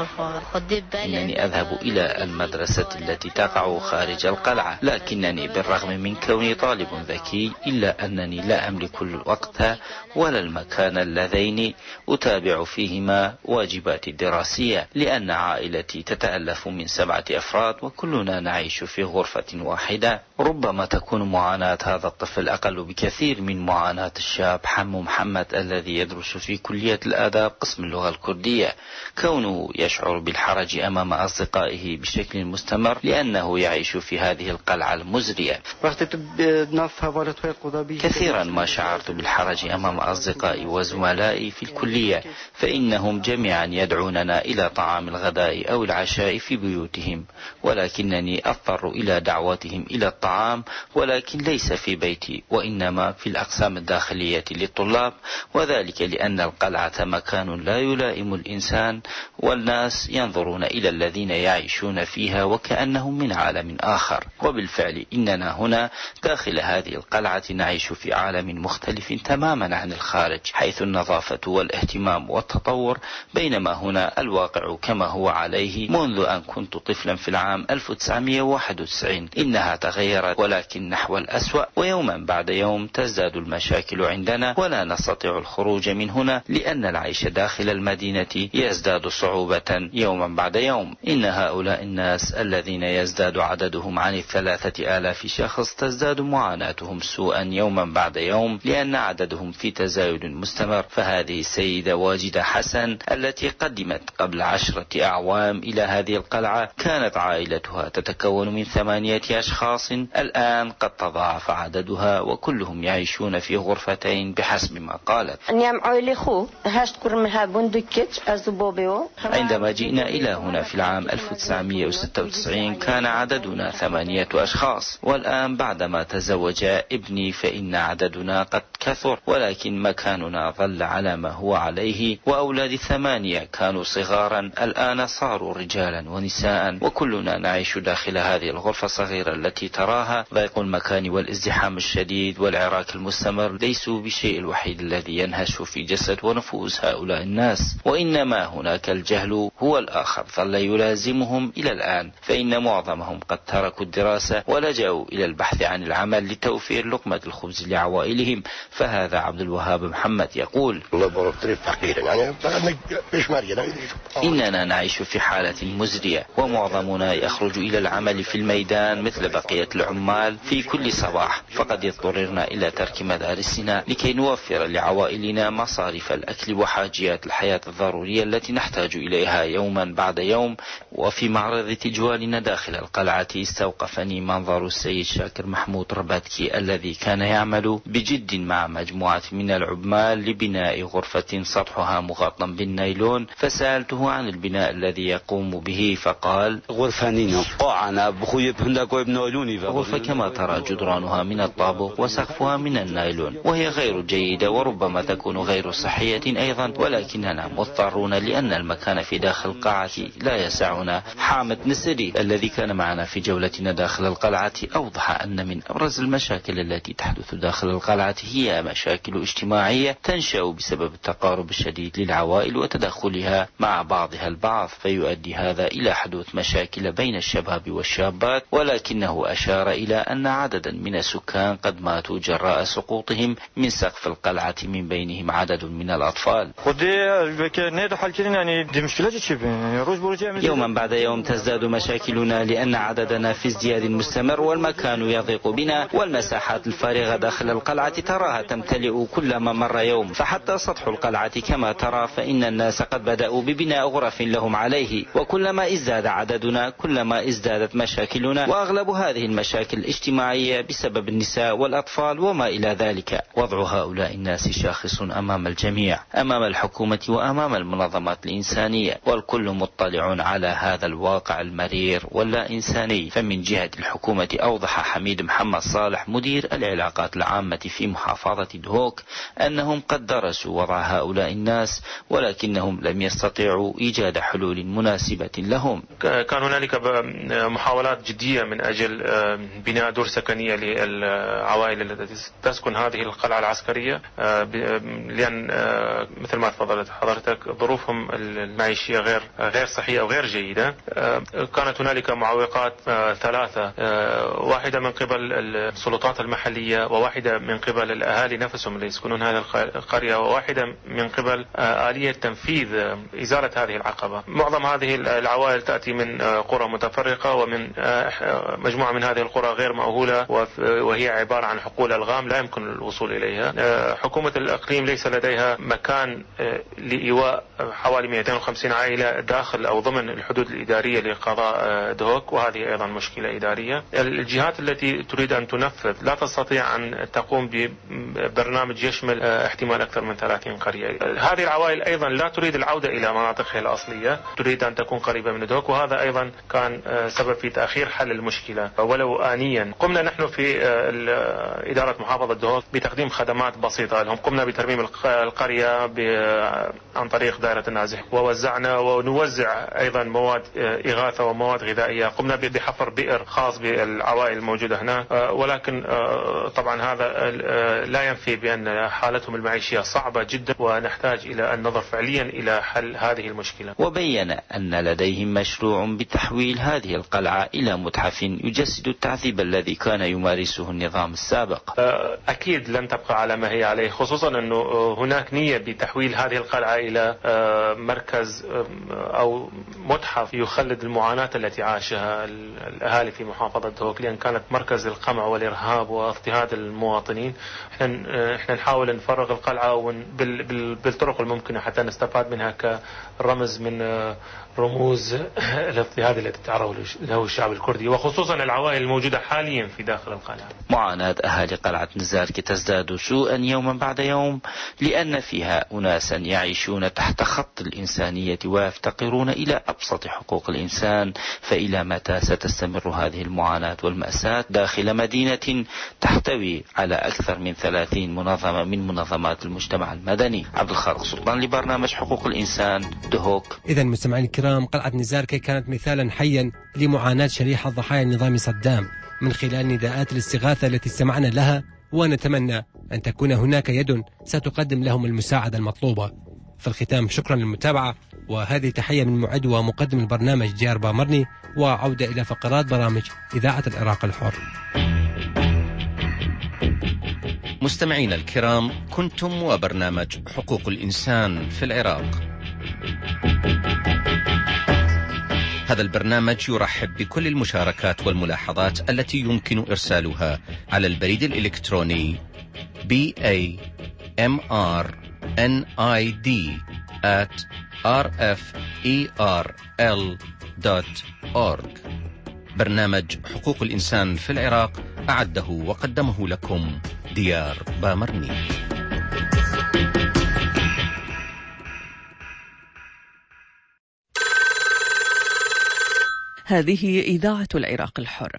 إنني أذهب إلى المدرسة التي تقع خارج القلعة، لكنني بالرغم بالرغم من كوني طالب ذكي إلا أنني لا أملك الوقت ولا المكان اللذين أتابع فيهما واجباتي الدراسية، لأن عائلتي تتألف من سبعة أفراد وكلنا نعيش في غرفة واحدة. ربما تكون معاناة هذا الطفل أقل بكثير من معاناة الشاب حمو محمد الذي يدرس في كلية الآداب قسم اللغة الكردية، كونه يشعر بالحرج أمام أصدقائه بشكل مستمر لأنه يعيش في هذه القلعة المزرية. كثيرا ما شعرت بالحرج أمام أصدقائي وزملائي في الكلية، فإنهم جميعا يدعوننا إلى طعام الغداء أو العشاء في بيوتهم، ولكنني أضطر إلى دعوتهم إلى الطعام، ولكن ليس في بيتي وإنما في الأقسام الداخلية للطلاب، وذلك لأن القلعة مكان لا يلائم الإنسان، والناس ينظرون إلى الذين يعيشون فيها وكأنهم من عالم آخر. وبالفعل إننا هنا داخل هذه القلعة نعيش في عالم مختلف تماما عن الخارج، حيث النظافة والاهتمام والتطور، بينما هنا الواقع كما هو عليه منذ أن كنت طفلا في العام ألف وتسعمئة وواحد وتسعين. إنها تغيرت ولكن نحو الأسوأ، ويوما بعد يوم تزداد المشاكل عندنا ولا نستطيع الخروج من هنا، لأن العيش داخل المدينة يزداد صعوبة يوما بعد يوم. إن هؤلاء الناس الذين يزداد عددهم عن الثلاثة آلاف شخص تزداد معاناتهم سوءا يوما بعد يوم، لأن عددهم في تزايد مستمر. فهذه السيدة واجدة حسن التي قدمت قبل عشرة أعوام إلى هذه القلعة كانت عائلتها تتكون من ثمانية أشخاص، الآن قد تضاعف عددها وكلهم يعيشون في غرفتين بحسب ما قالت. عندما جئنا إلى هنا في العام ألف وتسعمئة وستة وتسعين كان عددنا ثمانية أشخاص، والآن بعدما تزوج ابني فإن عددنا قد كثر، ولكن مكاننا ظل على ما هو عليه، وأولاد الثمانية كانوا صغارا الآن صاروا رجالا ونساء، وكلنا نعيش داخل هذه الغرفة الصغيرة التي تراها. ضيق المكان والازدحام الشديد والعراك المستمر ليسوا بالشيء الوحيد الذي ينهش في جسد ونفوس هؤلاء الناس، وإنما هناك الجهل هو الآخر ظل يلازمهم إلى الآن، فإن معظمهم قد تركوا الدراسة ولجأوا إلى البحث عن العمل لتوفير لقمة الخبز لعوائلهم. فهذا عبد الوهاب محمد يقول: إننا نعيش في حالة مزرية، ومعظمنا يخرج إلى العمل في الميدان مثل بقية العمال في كل صباح، فقد اضطررنا إلى ترك مدارسنا لكي نوفر لعوائلنا مصاريف الأكل وحاجيات الحياة الضرورية التي نحتاج إليها يوما بعد يوم. وفي معرض تجوالنا داخل القلعة استوقفني منظر السيد شاكر محمود رباتكي الذي كان يعمل بجد مع مجموعة من العمال لبناء غرفة سطحها مغطى بالنايلون، فسألته عن البناء الذي يقوم به فقال: غرفة كما ترى جدرانها من الطابق وسقفها من النايلون، وهي غير جيدة وربما تكون غير صحية أيضا، ولكننا مضطرون لأن المكان في داخل القاعة لا يسعنا. حامد نسري الذي كان معنا في جولتنا داخل القلعة أوضح أن من أبرز المشاكل التي تحدث داخل القلعة هي مشاكل اجتماعية تنشأ بسبب التقارب الشديد للعوائل وتدخلها مع بعضها البعض، فيؤدي هذا إلى حدوث مشاكل بين الشباب والشابات. ولكنه أشار إلى أن عددا من السكان قد ماتوا جراء سقوطهم من سقف القلعة، من بينهم عدد من الأطفال. يوما بعد يوم تزداد مشاكلنا لأن عددنا في ازدياد مستمر، والمكان يضيق بنا، والمساحات الفارغة داخل القلعة تراها تمتلئ كلما مر يوم. فحتى سطح القلعة كما ترى فإن الناس قد بدأوا ببناء غرف لهم عليه، وكلما ازداد عددنا كلما ازدادت مشاكلنا، وأغلب هذه المشاكل اجتماعية بسبب النساء والأطفال وما إلى ذلك. وضع هؤلاء الناس شاخص أمام الجميع، أمام الحكومة وأمام المنظمات الإنسانية، والكل مطلع على هذا الواقع المرير واللا إنساني. فمن جهة الحكومة أوضح حميد محمد صالح مدير العلاقات العامة في محافظة دهوك أنهم قد درسوا وضع هؤلاء الناس، ولكنهم لم يستطيعوا إيجاد حلول مناسبة لهم. كان هنالك محاولات جدية من أجل بناء دور سكنية للعوائل التي تسكن هذه القلعة العسكرية، لأن مثل ما تفضلت حضرتك ظروفهم المعيشية غير غير صحية أو غير جيدة. كانت هنالك معوقات ثلاثة، واحد واحدة من قبل السلطات المحلية، وواحدة من قبل الأهالي نفسهم اللي يسكنون هذه القرية، وواحدة من قبل آلية تنفيذ إزالة هذه العقبة. معظم هذه العوائل تأتي من قرى متفرقة، ومن مجموعة من هذه القرى غير مأهولة، وهي عبارة عن حقول ألغام لا يمكن الوصول إليها. حكومة الإقليم ليس لديها مكان لإيواء حوالي مئتين وخمسين عائلة داخل أو ضمن الحدود الإدارية لقضاء دهوك، وهذه أيضا مشكلة إدارية. الجهات التي تريد أن تنفذ لا تستطيع أن تقوم ببرنامج يشمل احتمال أكثر من ثلاثين قرية. هذه العوائل أيضا لا تريد العودة إلى مناطقها الأصلية، تريد أن تكون قريبة من دهوك، وهذا أيضا كان سبب في تأخير حل المشكلة ولو آنيا. قمنا نحن في إدارة محافظة دهوك بتقديم خدمات بسيطة لهم. قمنا بترميم القرية عن طريق دائرة النازح، ووزعنا ونوزع أيضا مواد إغاثة ومواد غذائية. قمنا بحفر بئر خاص بالعوائل الموجودة هنا، ولكن طبعا هذا لا ينفي بأن حالتهم المعيشية صعبة جدا، ونحتاج إلى أن نظر فعليا إلى حل هذه المشكلة. وبين أن لديهم مشروع بتحويل هذه القلعة إلى متحف يجسد التعذيب الذي كان يمارسه النظام السابق. أكيد لن تبقى على ما هي عليه، خصوصا أنه هناك نية بتحويل هذه القلعة إلى مركز أو متحف يخلد المعاناة التي عاشها الأهالي في محافظة دهوك، لأن كانت مركز القمع والإرهاب واضطهاد المواطنين. احنا احنا نحاول نفرغ القلعة بالطرق الممكنة حتى نستفاد منها كرمز من رموز الاضطهاد التي تعرض له الشعب الكردي، وخصوصا العوائل الموجودة حاليا في داخل القلعة. معاناة أهالي قلعة نزاركي تزداد سوءا يوما بعد يوم، لأن فيها أناسا يعيشون تحت خط الإنسانية ويفتقرون إلى أبسط حقوق الإنسان. فإلى متى ستستمر هذه المعاناة والمأساة داخل مدينة تحتوي على أكثر من ثلاثين منظمة من منظمات المجتمع المدني؟ عبد الخالق سلطان لبرنامج حقوق الإنسان، دهوك. إذا مستمعين الكرام، قلعة نزاركي كانت مثالا حيا لمعاناة شريحة ضحايا نظام صدام من خلال نداءات الاستغاثة التي استمعنا لها، ونتمنى أن تكون هناك يد ستقدم لهم المساعدة المطلوبة. في الختام شكرا للمتابعة، وهذه تحية من معد ومقدم البرنامج ديار بامرني، وعودة إلى فقرات برامج إذاعة العراق الحر. مستمعين الكرام، كنتم وبرنامج حقوق الإنسان في العراق. هذا البرنامج يرحب بكل المشاركات والملاحظات التي يمكن إرسالها على البريد الإلكتروني بي إيه إم آر إن آي دي آت آر إف إي آر إل دوت أورغ. برنامج حقوق الإنسان في العراق أعده وقدمه لكم ديار بامرني. هذه إذاعة العراق الحر.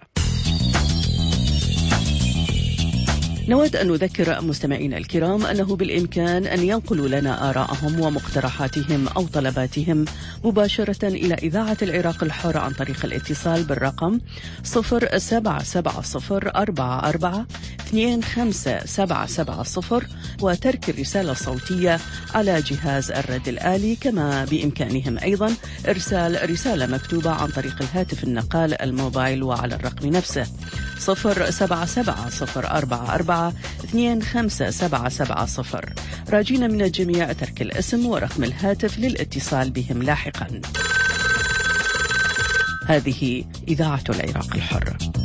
نود أن نذكر مستمعينا الكرام أنه بالإمكان أن ينقلوا لنا آراءهم ومقترحاتهم أو طلباتهم مباشرة إلى إذاعة العراق الحر عن طريق الاتصال بالرقم صفر سبعة سبعة صفر أربعة أربعة اثنين خمسة سبعة سبعة صفر وترك الرسالة الصوتية على جهاز الرد الآلي. كما بإمكانهم أيضا إرسال رسالة مكتوبة عن طريق الهاتف النقال الموبايل وعلى الرقم نفسه صفر سبعة سبعة صفر أربعة أربعة اثنين خمسة سبعة سبعة صفر. راجين من الجميع ترك الاسم ورقم الهاتف للاتصال بهم لاحقا. هذه إذاعة العراق الحر.